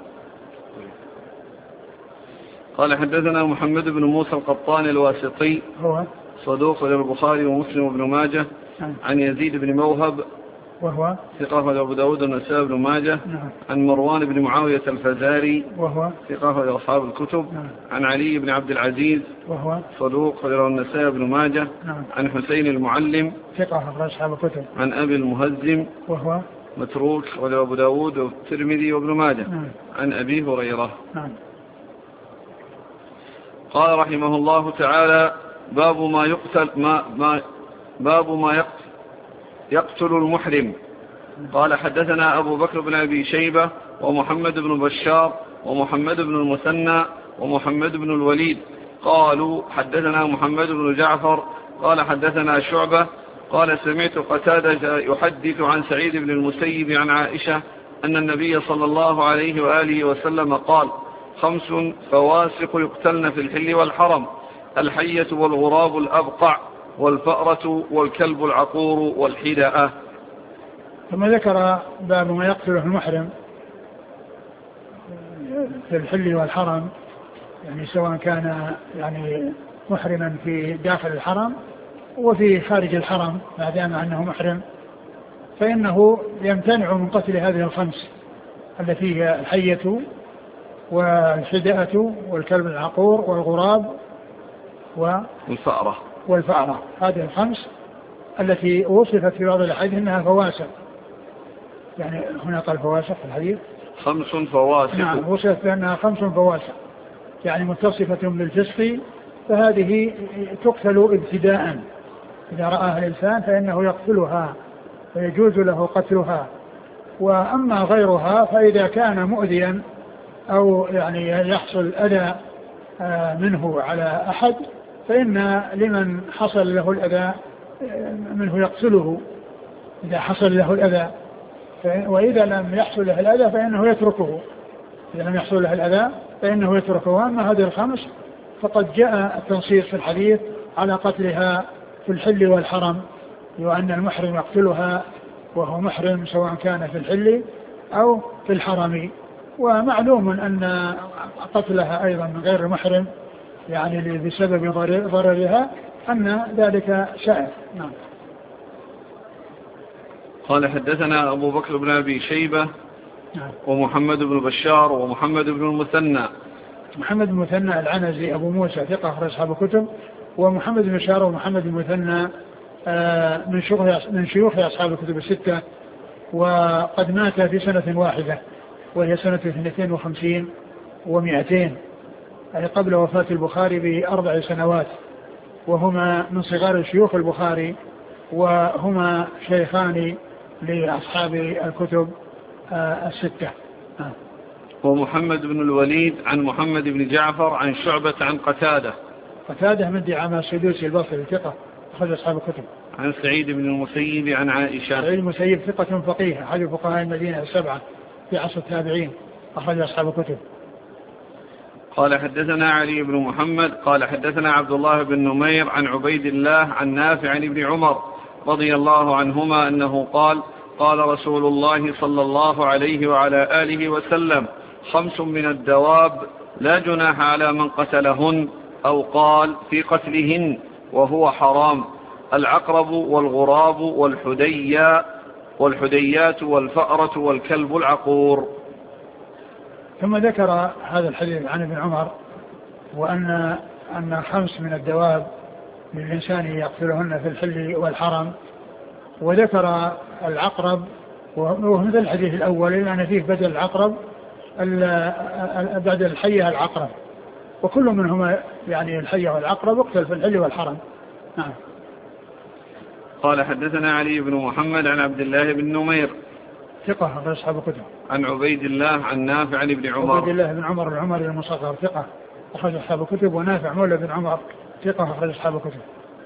قال: حدثنا محمد بن موسى القطان الواسطي هو صدوق للبخاري ومسلم وابن ماجه. عن يزيد بن موهب وهو ثقة أبو داود والنسائي بن ماجه. عن مروان بن معاوية الفزاري وهو ثقة أصحاب الكتب. عن علي بن عبد العزيز وهو صدوق والنسائي بن ماجه. عن حسين المعلم ثقة أصحاب الكتب. عن أبي المهزم وهو متروك وأبو داود والترمذي وابن ماجه. عن أبي هريرة. قال رحمه الله تعالى: باب ما يقتل المحرم. قال: حدثنا أبو بكر بن أبي شيبة ومحمد بن بشار ومحمد بن المثنى ومحمد بن الوليد قالوا: حدثنا محمد بن جعفر قال: حدثنا شعبة قال: سمعت قتادة يحدث عن سعيد بن المسيب عن عائشة أن النبي صلى الله عليه وآله وسلم قال: 5 فواسق يقتلن في الحل والحرم: الحية والغراب الأبقع والفأرة والكلب العقور والحدأة. ثم ذكر باب ما يقتله المحرم في الحل والحرم، يعني سواء كان يعني محرما في داخل الحرم وفي خارج الحرم، ما دام أنه محرم فإنه يمتنع من قتل هذه ال5 التي هي الحية والحدأة والكلب العقور والغراب والفأرة. هذه ال5 التي وصفت في بعض الأحاديث أنها فواسق، يعني هنا قال فواسق في الحديث 5 فواسق. نعم، وصفت بأنها 5 فواسق يعني متصفة بالفسق، فهذه تقتل ابتداء، إذا رآها الإنسان فإنه يقتلها ويجوز له قتلها. وأما غيرها فإذا كان مؤذيا أو يعني يحصل أذى منه على أحد فإن لمن حصل له الأذى منه يقتله إذا حصل له الأذى، وإذا لم يحصل له الأذى فإنه يتركه، إذا لم يحصل له الأذى فإنه يتركه. أما هذه ال5 فقد جاء التنصيص في الحديث على قتلها في الحل والحرم، وأن المحرم يقتلها وهو محرم سواء كان في الحل أو في الحرم. ومعلوم أن قتلها أيضا من غير محرم يعني بسبب ضررها أن ذلك شائع. نعم. قال حدثنا أبو بكر بن أبي شيبة ومحمد بن بشار ومحمد بن المثنى. محمد بن المثنى العنزي أبو موسى ثقة أخرج أصحاب الكتب، ومحمد بن بشار ومحمد بن المثنى من شيوخ أصحاب الكتب الستة، وقد مات في سنة واحدة وهي سنة 52 و200 أي قبل وفاة البخاري ب4 سنوات، وهما من صغار شيوخ البخاري، وهما شيخان لأصحاب الكتب الستة. ومحمد بن الوليد عن محمد بن جعفر عن شعبة عن قتادة من دعامة السدوسي البصري ثقة أخرج أصحاب الكتب. عن سعيد بن المسيب عن عائشة. سعيد المسيب ثقة فقيه أحد فقهاء المدينة 7 في عصر التابعين أخرج أصحاب الكتب. قال حدثنا علي بن محمد قال حدثنا عبد الله بن نمير عن عبيد الله عن نافع عن ابن عمر رضي الله عنهما أنه قال قال رسول الله صلى الله عليه وعلى آله وسلم 5 من الدواب لا جناح على من قتلهن، أو قال في قتلهن وهو حرام: العقرب والغراب والحديات والفأرة والكلب العقور. ثم ذكر هذا الحديث عن ابن عمر وأن 5 من الدواب للإنسان يقتلهن في الحل والحرم، وذكر العقرب وهو مثل الحديث الأول لأن فيه بدل العقرب بدل الحية العقرب، وكل منهما يعني الحية والعقرب يقتل في الحل والحرم. نعم. قال حدثنا علي بن محمد عن عبد الله بن نمير ثقة أخرج أصحاب الكتب. عن عبيد الله عن نافع عن ابن عمر. عبيد الله بن عمر العمري المصغر ثقة أخرج أصحاب الكتب، ونافع مولى بن عمر ثقة أخرج أصحاب الكتب.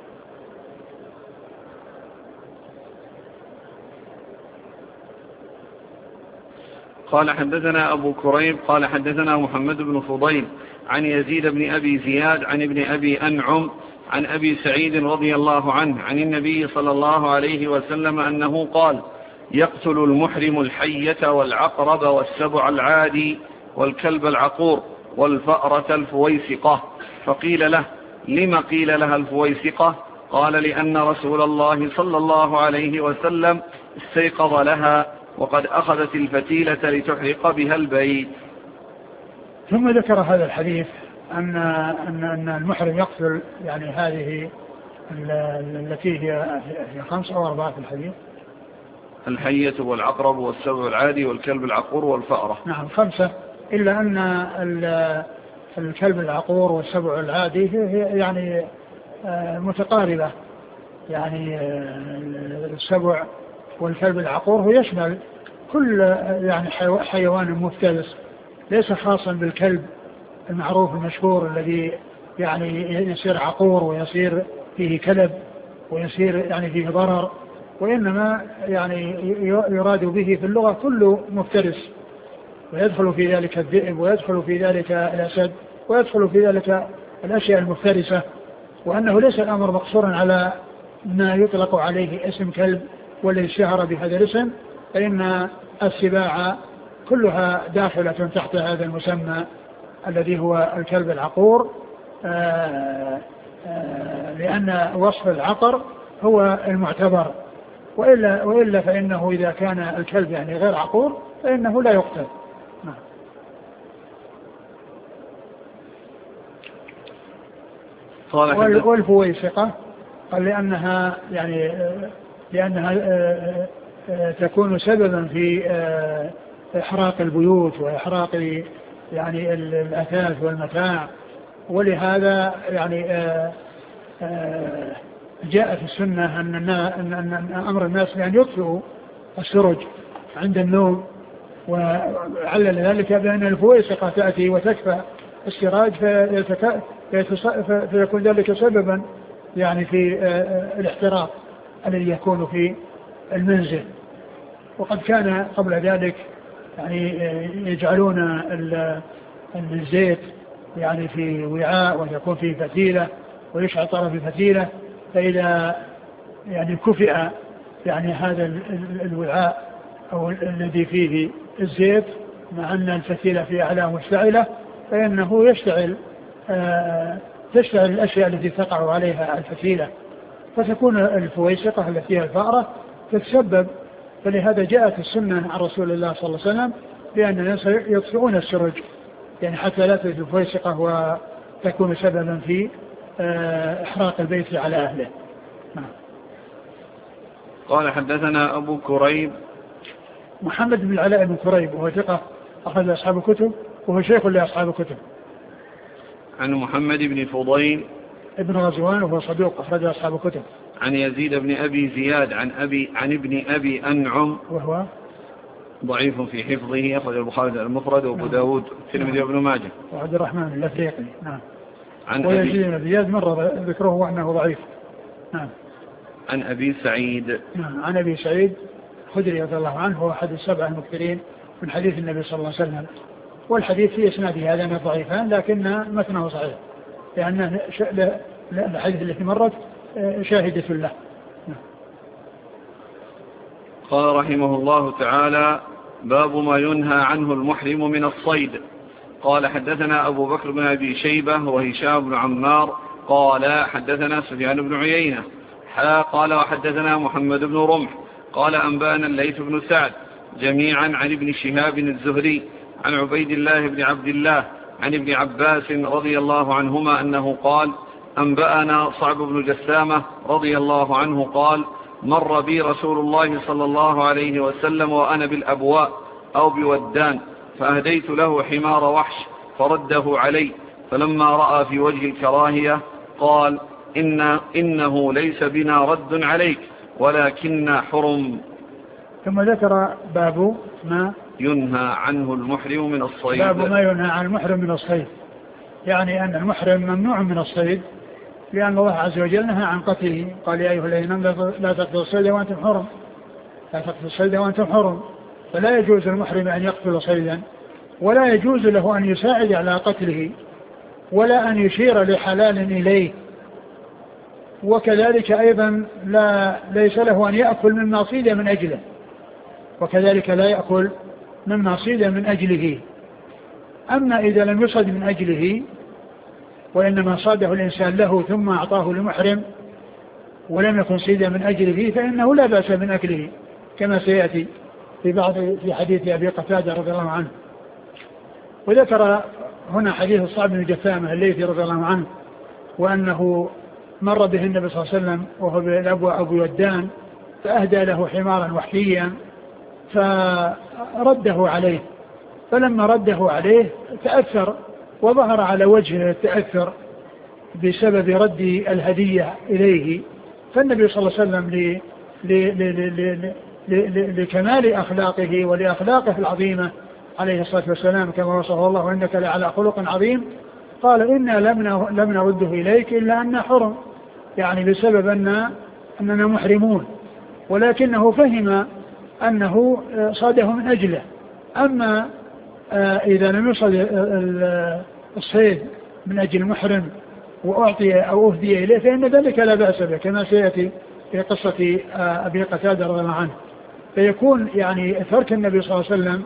قال حدثنا أبو كريب قال حدثنا محمد بن فضيل عن يزيد بن أبي زياد عن ابن أبي أنعم عن أبي سعيد رضي الله عنه عن النبي صلى الله عليه وسلم أنه قال: يقتل المحرم الحية والعقرب والسبع العادي والكلب العقور والفأرة الفويسقة. فقيل له: لم قيل لها الفويسقة؟ قال: لأن رسول الله صلى الله عليه وسلم استيقظ لها وقد أخذت الفتيلة لتحرق بها البيت. ثم ذكر هذا الحديث أن المحرم يقتل يعني هذه التي هي 5 أو 4 في الحديث: الحية والعقرب والسبع العادي والكلب العقور والفأرة. نعم 5، إلا أن الكلب العقور والسبع العادي هي يعني متقاربة، يعني السبع والكلب العقور هو يشمل كل يعني حيوان مفترس، ليس خاصا بالكلب المعروف المشهور الذي يعني يصير عقور ويصير فيه كلب ويصير يعني فيه ضرر، وإنما يعني يراد به في اللغة كل مفترس، ويدخل في ذلك الذئب ويدخل في ذلك الأسد ويدخل في ذلك الأشياء المفترسة، وأنه ليس الأمر مقصورا على ما يطلق عليه اسم كلب والذي اشتهر بهذا الاسم، فإن السباع كلها داخلة تحت هذا المسمى الذي هو الكلب العقور، لأن وصف العقر هو المعتبر، وإلا فإنه إذا كان الكلب يعني غير عقور فإنه لا يقتل. والفويسقة قال لأنها تكون سببا إحراق البيوت وإحراق يعني الأثاث والمتاع. ولهذا يعني جاء في السنة أن أمر الناس بأن يطفئوا السرج عند النوم، وعلل ذلك بأن الفويسقة تأتي وتكفى السراج فيكون ذلك سببا يعني في الاحتراق الذي يكون في المنزل. وقد كان قبل ذلك يعني يجعلون الزيت يعني في وعاء ويكون فيه فتيلة ويشعل طرف الفتيلة، فإذا يعني كفئ يعني هذا الوعاء أو الذي فيه الزيت مع أن الفتيلة في أعلاه مشتعلة فإنه تشتعل الأشياء التي تقع عليها الفتيلة، فتكون الفويسقة التي هي الفأرة تتسبب. فلهذا جاءت السنة عن رسول الله صلى الله عليه وسلم بأن الناس يطفئون السرج يعني حتى لا تجد الفويسقة وتكون سببا في إحراق البيت على أهله. قال حدثنا أبو كريب محمد بن العلاء بن كريب وهو ثقة أخرج أصحاب الكتب وهو شيخ لأصحاب الكتب. عن محمد بن فضيل ابن غزوان وهو صدوق أخرج أصحاب الكتب. عن يزيد بن أبي زياد عن ابن أبي أنعم وهو ضعيف في حفظه، أخرج البخاري المفرد وأبو داود والترمذي وابن ماجه. وعبد الرحمن اللفيقي. نعم. عن ويزيد بن أبي زياد مر ذكره وأنه ضعيف. نعم. عن أبي سعيد. نعم. عن أبي سعيد خدري رضي الله عنه هو أحد السبعة المكثرين من حديث النبي صلى الله عليه وسلم، والحديث في إسناده هذا من ضعيفان لكن متنه صحيح لأن الحديث التي مرت شاهدة له. قال رحمه الله تعالى: باب ما ينهى عنه المحرم من الصيد. قال حدثنا أبو بكر بن أبي شيبة وهشام بن عمار قال حدثنا سفيان بن عيينة قال وحدثنا محمد بن رمح قال أنبأنا الليث بن سعد جميعا عن ابن شهاب الزهري عن عبيد الله بن عبد الله عن ابن عباس رضي الله عنهما أنه قال: أنبأنا صعب بن جسامة رضي الله عنه قال: مر بي رسول الله صلى الله عليه وسلم وأنا بالأبواء أو بودان، فأهديت له حمار وحش فرده علي، فلما رأى في وجه الكراهية قال: إنه ليس بنا رد عليك ولكن حرم. ثم ذكر باب ما ينهى عنه المحرم من الصيد. باب ما ينهى عن المحرم من الصيد، يعني أن المحرم ممنوع من الصيد لأن الله عز وجل نهى عن قتله. قال: يا أيها الذين آمنوا لا تقتلوا الصيد وأنتم حرم، لا تقتلوا الصيد وأنتم حرم. فلا يجوز للمحرم أن يقتل صيدا، ولا يجوز له أن يساعد على قتله، ولا أن يشير لحلال إليه، وكذلك أيضا ليس له أن يأكل مما صيد من أجله، وكذلك لا يأكل مما صيد من أجله. أما إذا لم يصد من أجله وإنما صاده الإنسان له ثم أعطاه لمحرم ولم يكن صيدا من أجله فإنه لا بأس من أكله، كما سيأتي في حديث أبي قتادة رضي الله عنه. وذكر هنا حديث صعب بن جثامة الليثي رضي الله عنه، وأنه مر به النبي صلى الله عليه وسلم وهو بالأبواء أبو ودان، فأهدى له حمارا وحشيا فرده عليه، فلما رده عليه تأثر وظهر على وجهه التأثر بسبب رد الهدية إليه. فالنبي صلى الله عليه وسلم لكمال أخلاقه ولأخلاقه العظيمة عليه الصلاة والسلام كما وصفه الله: وإنك لعلى خلق عظيم، قال: إنا لم نرده إليك إلا أن حرم، يعني بسبب أننا محرمون، ولكنه فهم أنه صاده من أجله. أما إذا لم يصد الصيد من أجل المحرم وأعطي أو أهدي إليه فإن ذلك لا بأس به، كما سيأتي في قصة أبي قتادة رضي الله عنه. فيكون يعني ترك النبي صلى الله عليه وسلم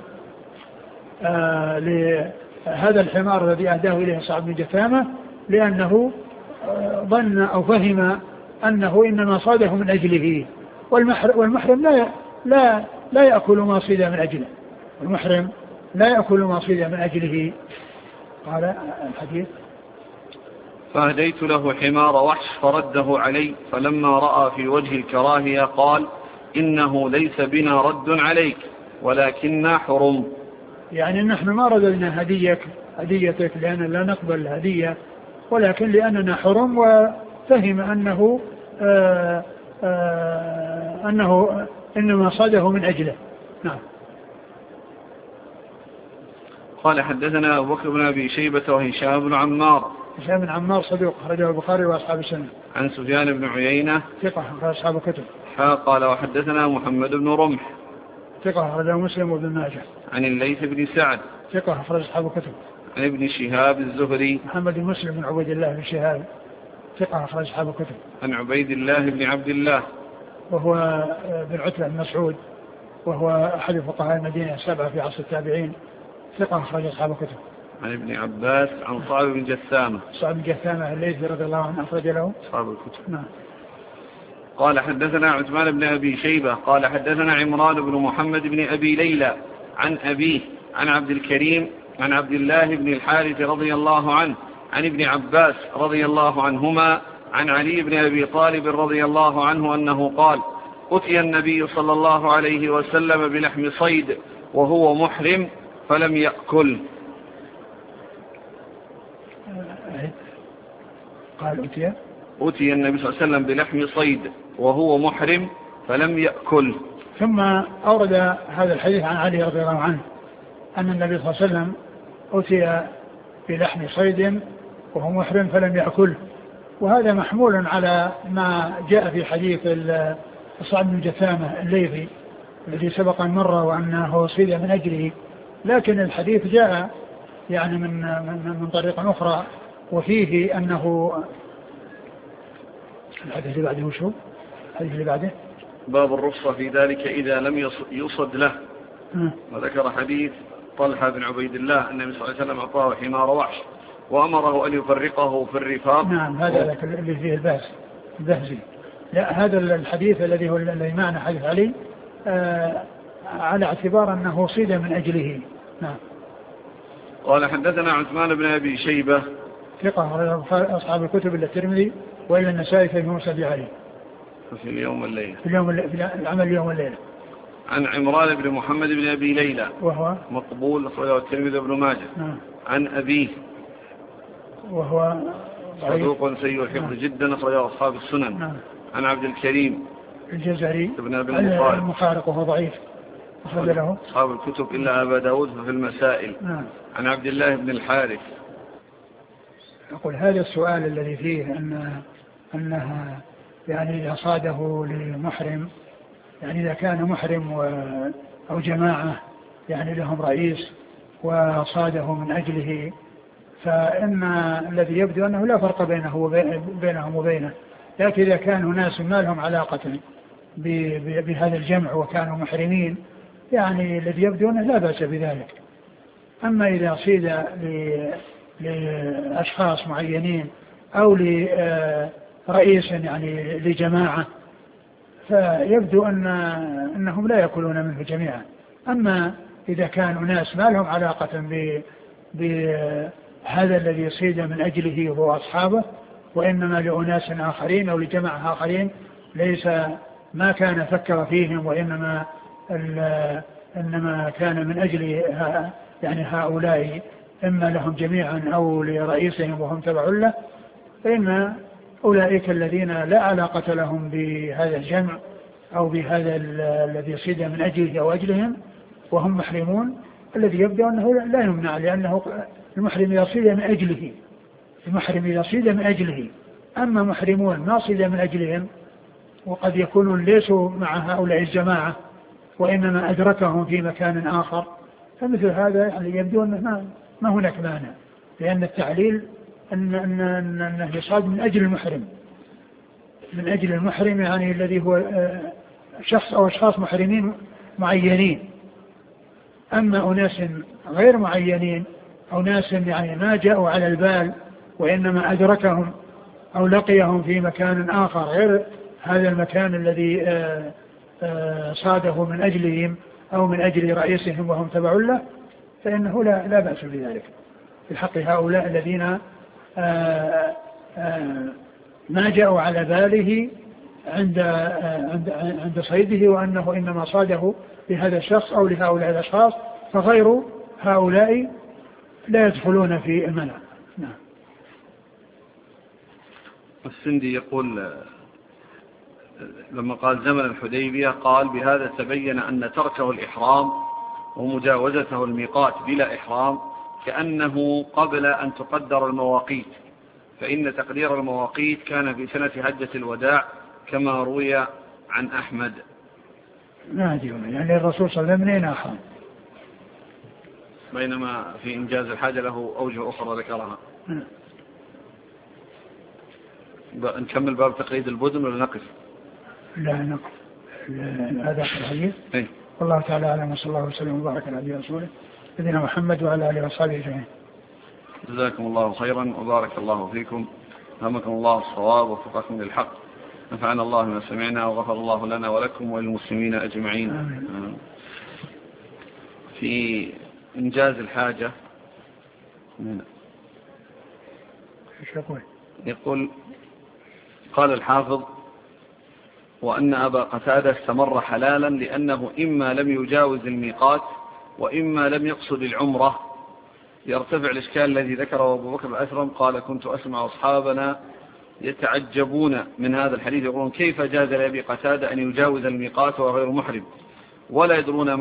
لهذا الحمار الذي أهداه إليه صعب بن جثامة لأنه ظن أو فهم أنه إنما صاده من أجله، والمحرم لا يأكل ما صيد من أجله، المحرم لا يأكل ما صيد من أجله. قال الحديث: فأهديت له حمار وحش فرده علي، فلما رأى في وجه الكراهية قال: إنه ليس بنا رد عليك ولكننا حرم. يعني نحن ما رددنا هديتك لأن لا نقبل الهدية، ولكن لأننا حرم، وفهم أنه إنما صاده من أجله. نعم. قال حدثنا أبو بكر بن أبي شيبة وهشام بن عمار. هشام بن عمار صدوق أخرجه البخاري وأصحاب السنة. عن سفيان بن عيينة ثقة أخرج أصحاب الكتب. قال وحدثنا محمد بن رمح. ثقة أخرجه مسلم وابن ماجه. عن الليث بن سعد. ثقة أخرج أصحاب الكتب. عن ابن شهاب الزهري. محمد بن مسلم بن عبيد الله بن شهاب. ثقة أخرج أصحاب الكتب. عن عبيد الله بن عبد الله وهو بن عتبة بن مسعود، وهو أحد فقهاء المدينة السبعة في عصر التابعين. ثقة أخرج أصحاب الكتب. عن ابن عباس عن صعب بن جثامة. صعب بن جثامة الليثي رضي الله عنه أخرج له أصحاب الكتب. نعم. قال حدثنا عثمان بن أبي شيبة قال حدثنا عمران بن محمد بن أبي ليلى عن أبيه عن عبد الكريم عن عبد الله بن الحارث رضي الله عنه عن ابن عباس رضي الله عنهما عن علي بن أبي طالب رضي الله عنه أنه قال أتي النبي صلى الله عليه وسلم بلحم صيد وهو محرم فلم يأكل. قال أتي النبي صلى الله عليه وسلم بلحم صيد وهو محرم فلم يأكل. ثم أورد هذا الحديث عن علي رضي الله عنه أن النبي صلى الله عليه وسلم أتي بلحم صيد وهو محرم فلم يأكل، وهذا محمول على ما جاء في حديث صعب بن جثامة الليثي الذي سبق أن مر وأنه صيد من أجله، لكن الحديث جاء يعني من طريق أخرى وفيه أنه الحديث اللي بعده شو؟ الحديث اللي بعده باب الرخصة في ذلك إذا لم يصد له. وذكر حديث طلحة بن عبيد الله أن النبي صلى الله عليه وسلم أعطاه حمار وحش وأمره أن يفرقه في الرفاق. نعم هذا اللي فيه البهزي. لا هذا الحديث الذي هو الذي معنى حديث علي على اعتبار أنه صيد من أجله. نعم. قال حدثنا عثمان بن أبي شيبة ثقة أصحاب الكتب إلا الترمذي وإلا النسائي في مسند علي في اليوم والليلة في العمل اليوم والليلة. عن عمران بن محمد بن أبي ليلى وهو مقبول أخرجه الترمذي بن ماجه. عن أبيه وهو صدوق سيء الحفظ جدا أخرجه أصحاب السنن. عن عبد الكريم الجزري ابن أبي المخارق وهو ضعيف أخرج له أصحاب الكتب إلا أبا داود في المسائل. عن عبد الله بن الحارث. أقول هذا السؤال الذي فيه أنها يعني إذا صاده لمحرم، يعني إذا كان محرم أو جماعة يعني لهم رئيس وصاده من أجله، فإن الذي يبدو أنه لا فرق بينهم وبينه، لكن إذا كانوا ناس ما لهم علاقة بهذا الجمع وكانوا محرمين يعني الذي يبدو أنه لا بأس بذلك. أما إذا صيد لأشخاص معينين أو لرئيس يعني لجماعة فيبدو أنهم لا يأكلون منه جميعا. أما إذا كانوا ناس ما لهم علاقة بهذا الذي صيد من أجله وهو أصحابه، وإنما لأناس آخرين أو لجماعة آخرين ليس ما كان فكر فيهم وإنما كان من أجل يعني هؤلاء إما لهم جميعا أو لرئيسهم وهم تبع له، فإن أولئك الذين لا علاقة لهم بهذا الجمع أو بهذا الذي صيد من أجله أو أجلهم وهم محرمون، الذي يبدو أنه لا يمنع، لأنه المحرم إذا صيد من أجله. أما محرمون ما صيد من أجلهم وقد يكونون ليسوا مع هؤلاء الجماعة وإنما أدركهم في مكان آخر، فمثل هذا يعني يبدو أنه ما هناك مانع، لأن التعليل أنه يصاد من أجل المحرم يعني الذي هو شخص أو أشخاص محرمين معينين. أما أناس غير معينين أو ناس يعني ما جاءوا على البال وإنما أدركهم أو لقيهم في مكان آخر غير هذا المكان الذي صاده من أجلهم أو من أجل رئيسهم وهم تبع له، فإنه لا بأس بذلك. في حق هؤلاء الذين ما جاءوا على باله عند صيده، وأنه إنما صاده لهذا الشخص أو لهؤلاء الأشخاص، فغير هؤلاء لا يدخلون في المنع. نعم. السندي يقول لما قال زمن الحديبية قال بهذا تبين أن تركه الإحرام ومجاوزته الميقات بلا إحرام كأنه قبل أن تقدر المواقيت، فإن تقدير المواقيت كان في سنة حجة الوداع كما روي عن أحمد. ما أدري يعني الرسول صلى الله عليه وسلم منين أحرم، بينما في إنجاز الحاجة له أوجه أخرى ذكرها. نكمل باب تقييد البدن ولا نقف؟ لا نقف. هذا الحديث. والله تعالى أعلم، وصلى الله وسلم وبارك على نبينا ورسوله نبينا محمد وعلى آله وصحبه أجمعين. جزاكم الله خيرا وبارك الله فيكم، ألهمكم الله الصواب ووفقكم للحق، نفعنا الله ما سمعنا وغفر الله لنا ولكم وللمسلمين أجمعين. آمين. في إنجاز الحاجة يقول قال الحافظ: وأن أبا قتادة استمر حلالا لأنه إما لم يجاوز الميقات وإما لم يقصد العمرة. يرتفع الإشكال الذي ذكره أبو بكر الأسرم قال: كنت أسمع أصحابنا يتعجبون من هذا الحديث يقولون كيف جاز لأبي قتادة أن يجاوز الميقات وهو غير محرم ولا يدرون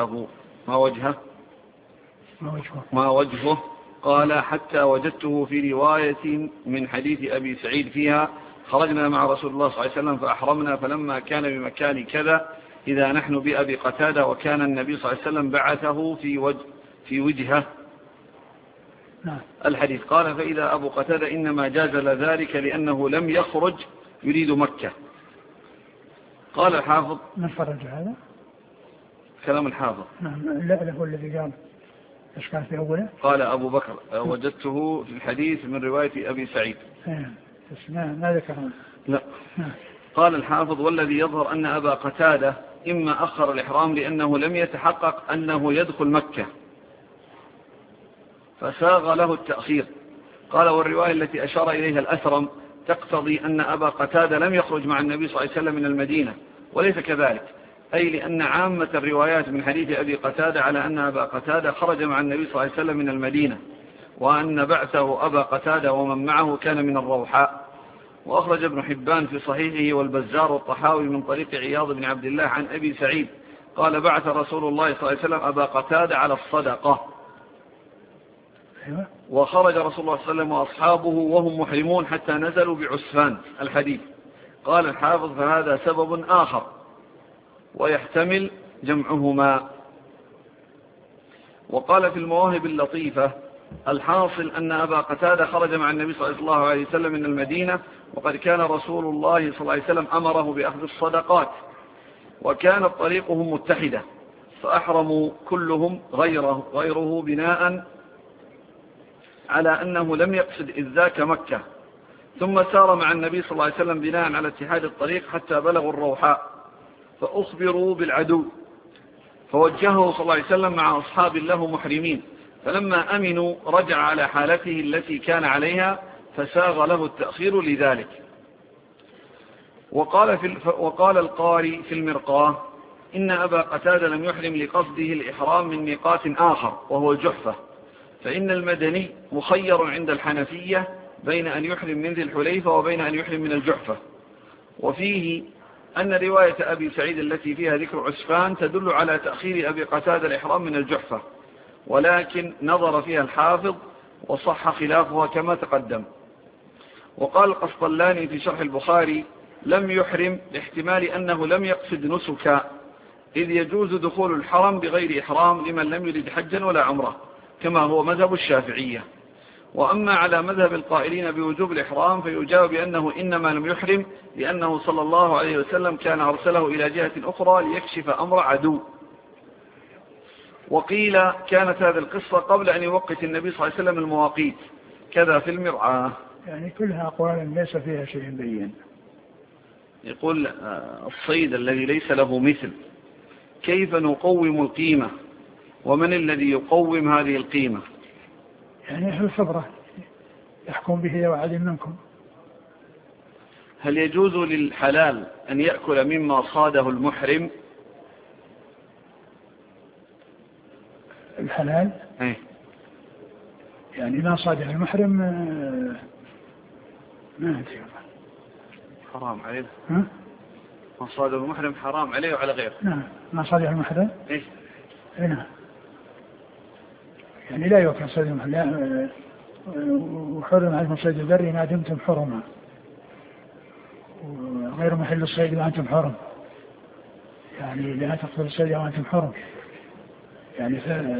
ما وجهه. قال: حتى وجدته في رواية من حديث أبي سعيد فيها: خرجنا مع رسول الله صلى الله عليه وسلم فأحرمنا، فلما كان بمكان كذا إذا نحن بأبي قتادة، وكان النبي صلى الله عليه وسلم بعثه في وجهه. الحديث. قال: فإذا أبو قتادة إنما جاز ذلك لأنه لم يخرج يريد مكة. قال الحافظ: من فرج هذا كلام الحافظ. لا هو الذي قال ايش كان في أوله؟ قال أبو بكر: وجدته في الحديث من رواية أبي سعيد. ما ذكرنا. لا. قال الحافظ: والذي يظهر أن أبا قتادة إما أخر الإحرام لأنه لم يتحقق أنه يدخل مكة فساغ له التأخير. قال: والرواية التي أشار إليها الأثرم تقتضي أن أبا قتادة لم يخرج مع النبي صلى الله عليه وسلم من المدينة، وليس كذلك، أي لأن عامة الروايات من حديث أبي قتادة على أن أبا قتادة خرج مع النبي صلى الله عليه وسلم من المدينة، وأن بعثه أبا قتادة ومن معه كان من الروحاء. وأخرج ابن حبان في صحيحه والبزار والطحاوي من طريق عياض بن عبد الله عن أبي سعيد قال: بعث رسول الله صلى الله عليه وسلم أبا قتادة على الصدقة، وخرج رسول الله صلى الله عليه وسلم وأصحابه وهم محرمون حتى نزلوا بعسفان. الحديث. قال الحافظ: فهذا سبب آخر ويحتمل جمعهما. وقال في المواهب اللطيفة: الحاصل أن أبا قتادة خرج مع النبي صلى الله عليه وسلم من المدينة، وقد كان رسول الله صلى الله عليه وسلم أمره بأخذ الصدقات، وكانت طريقهم متحدة، فأحرموا كلهم غيره بناء على أنه لم يقصد إذ ذاك مكة، ثم سار مع النبي صلى الله عليه وسلم بناء على اتحاد الطريق حتى بلغوا الروحاء، فأخبروا بالعدو، فوجهه صلى الله عليه وسلم مع أصحاب له محرمين، فلما أمنوا رجع على حالته التي كان عليها، فساغ له التأخير لذلك. وقال القاري في المرقاة: إن أبا قتادة لم يحرم لقصده الإحرام من ميقات آخر وهو الجحفة، فإن المدني مخير عند الحنفية بين أن يحرم من ذي الحليفة وبين أن يحرم من الجحفة. وفيه أن رواية أبي سعيد التي فيها ذكر عسفان تدل على تأخير أبي قتادة الإحرام من الجحفة، ولكن نظر فيها الحافظ وصح خلافها كما تقدم. وقال القسطلاني في شرح البخاري: لم يحرم لاحتمال أنه لم يقصد نسكا، إذ يجوز دخول الحرم بغير إحرام لمن لم يرد حجا ولا عمره، كما هو مذهب الشافعية. وأما على مذهب القائلين بوجوب الإحرام فيجاب بأنه إنما لم يحرم لأنه صلى الله عليه وسلم كان أرسله إلى جهة أخرى ليكشف أمر عدو. وقيل كانت هذه القصة قبل أن يوقت النبي صلى الله عليه وسلم المواقيت، كذا في المرعاة. يعني كلها أقوال ليس فيها شيء بين. يقول: الصيد الذي ليس له مثل كيف نقوم القيمة، ومن الذي يقوم هذه القيمة؟ يعني أهل الخبرة يحكم به وعد منكم. هل يجوز للحلال أن يأكل مما صاده المحرم؟ الحلال أي. يعني ما صاده المحرم ما أدري حرام عليه. ها؟ ما صاده المحرم حرام عليه وعلى غيره. نعم ما صاده المحرم. إيه؟ نعم يعني لا يؤكل صيد المحرم وحرم عليكم صيد البر ما دمتم حرما وغير محل الصيد وأنتم حرم يعني لا تقتلوا الصيد وأنتم حرم يعني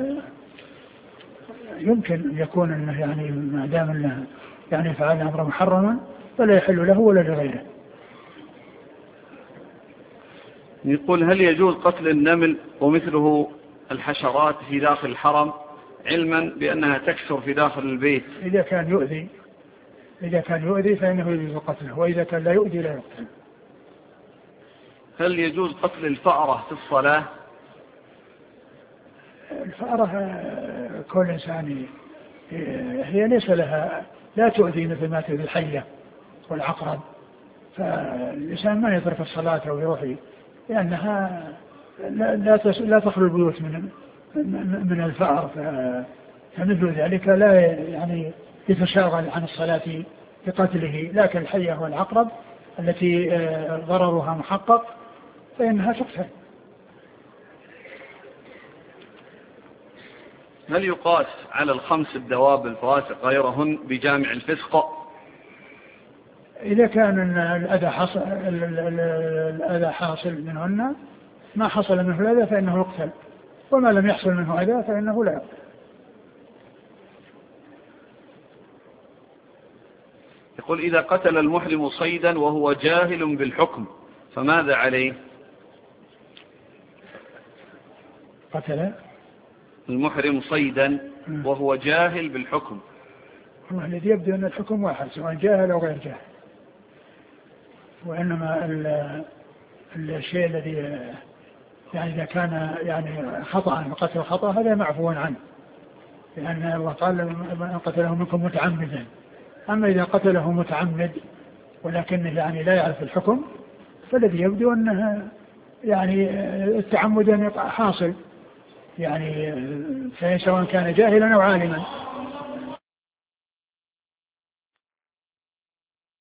يمكن أن يكون أنه يعني ما دام أنه يعني فعل أمر محرما فلا يحل له ولا لغيره. يقول هل يجوز قتل النمل ومثله الحشرات في داخل الحرم علما بأنها تكثر في داخل البيت؟ إذا كان يؤذي فإنه يجوز قتله وإذا كان لا يؤذي لا يقتل. هل يجوز قتل الفأرة في الصلاة؟ الفأرة كل إنسان هي ليس لها لا تؤذي مثل ما تؤذي الحية والعقرب فالإنسان ما يترك الصلاة أو يروح لأنها لا تخلو البيوت من الفأر فمثل ذلك لا يعني يتشاغل عن الصلاة بقتله لكن الحية والعقرب التي ضررها محقق فإنها تقتل. هل يقاس على الخمس الدواب الفواسق غيرهن بجامع الفسق؟ إذا كان الأذى حاصل منهن ما حصل منه الأذى فإنه يقتل وما لم يحصل منه أذى فإنه لا يقتل. يقول إذا قتل المحرم صيدا وهو جاهل بالحكم فماذا عليه؟ قتل المحرم صيدا وهو جاهل بالحكم. والله الذي يبدو أن الحكم واحد سواء جاهل أو غير جاهل وإنما الشيء الذي يعني إذا كان يعني خطأ وقتل خطأ هذا معفو عنه لأن الله قال من قتله منكم متعمدا. أما إذا قتله متعمد ولكنه يعني لا يعرف الحكم فالذي يبدو أنه يعني التعمد حاصل يعني سواء كان جاهلا أو عالما.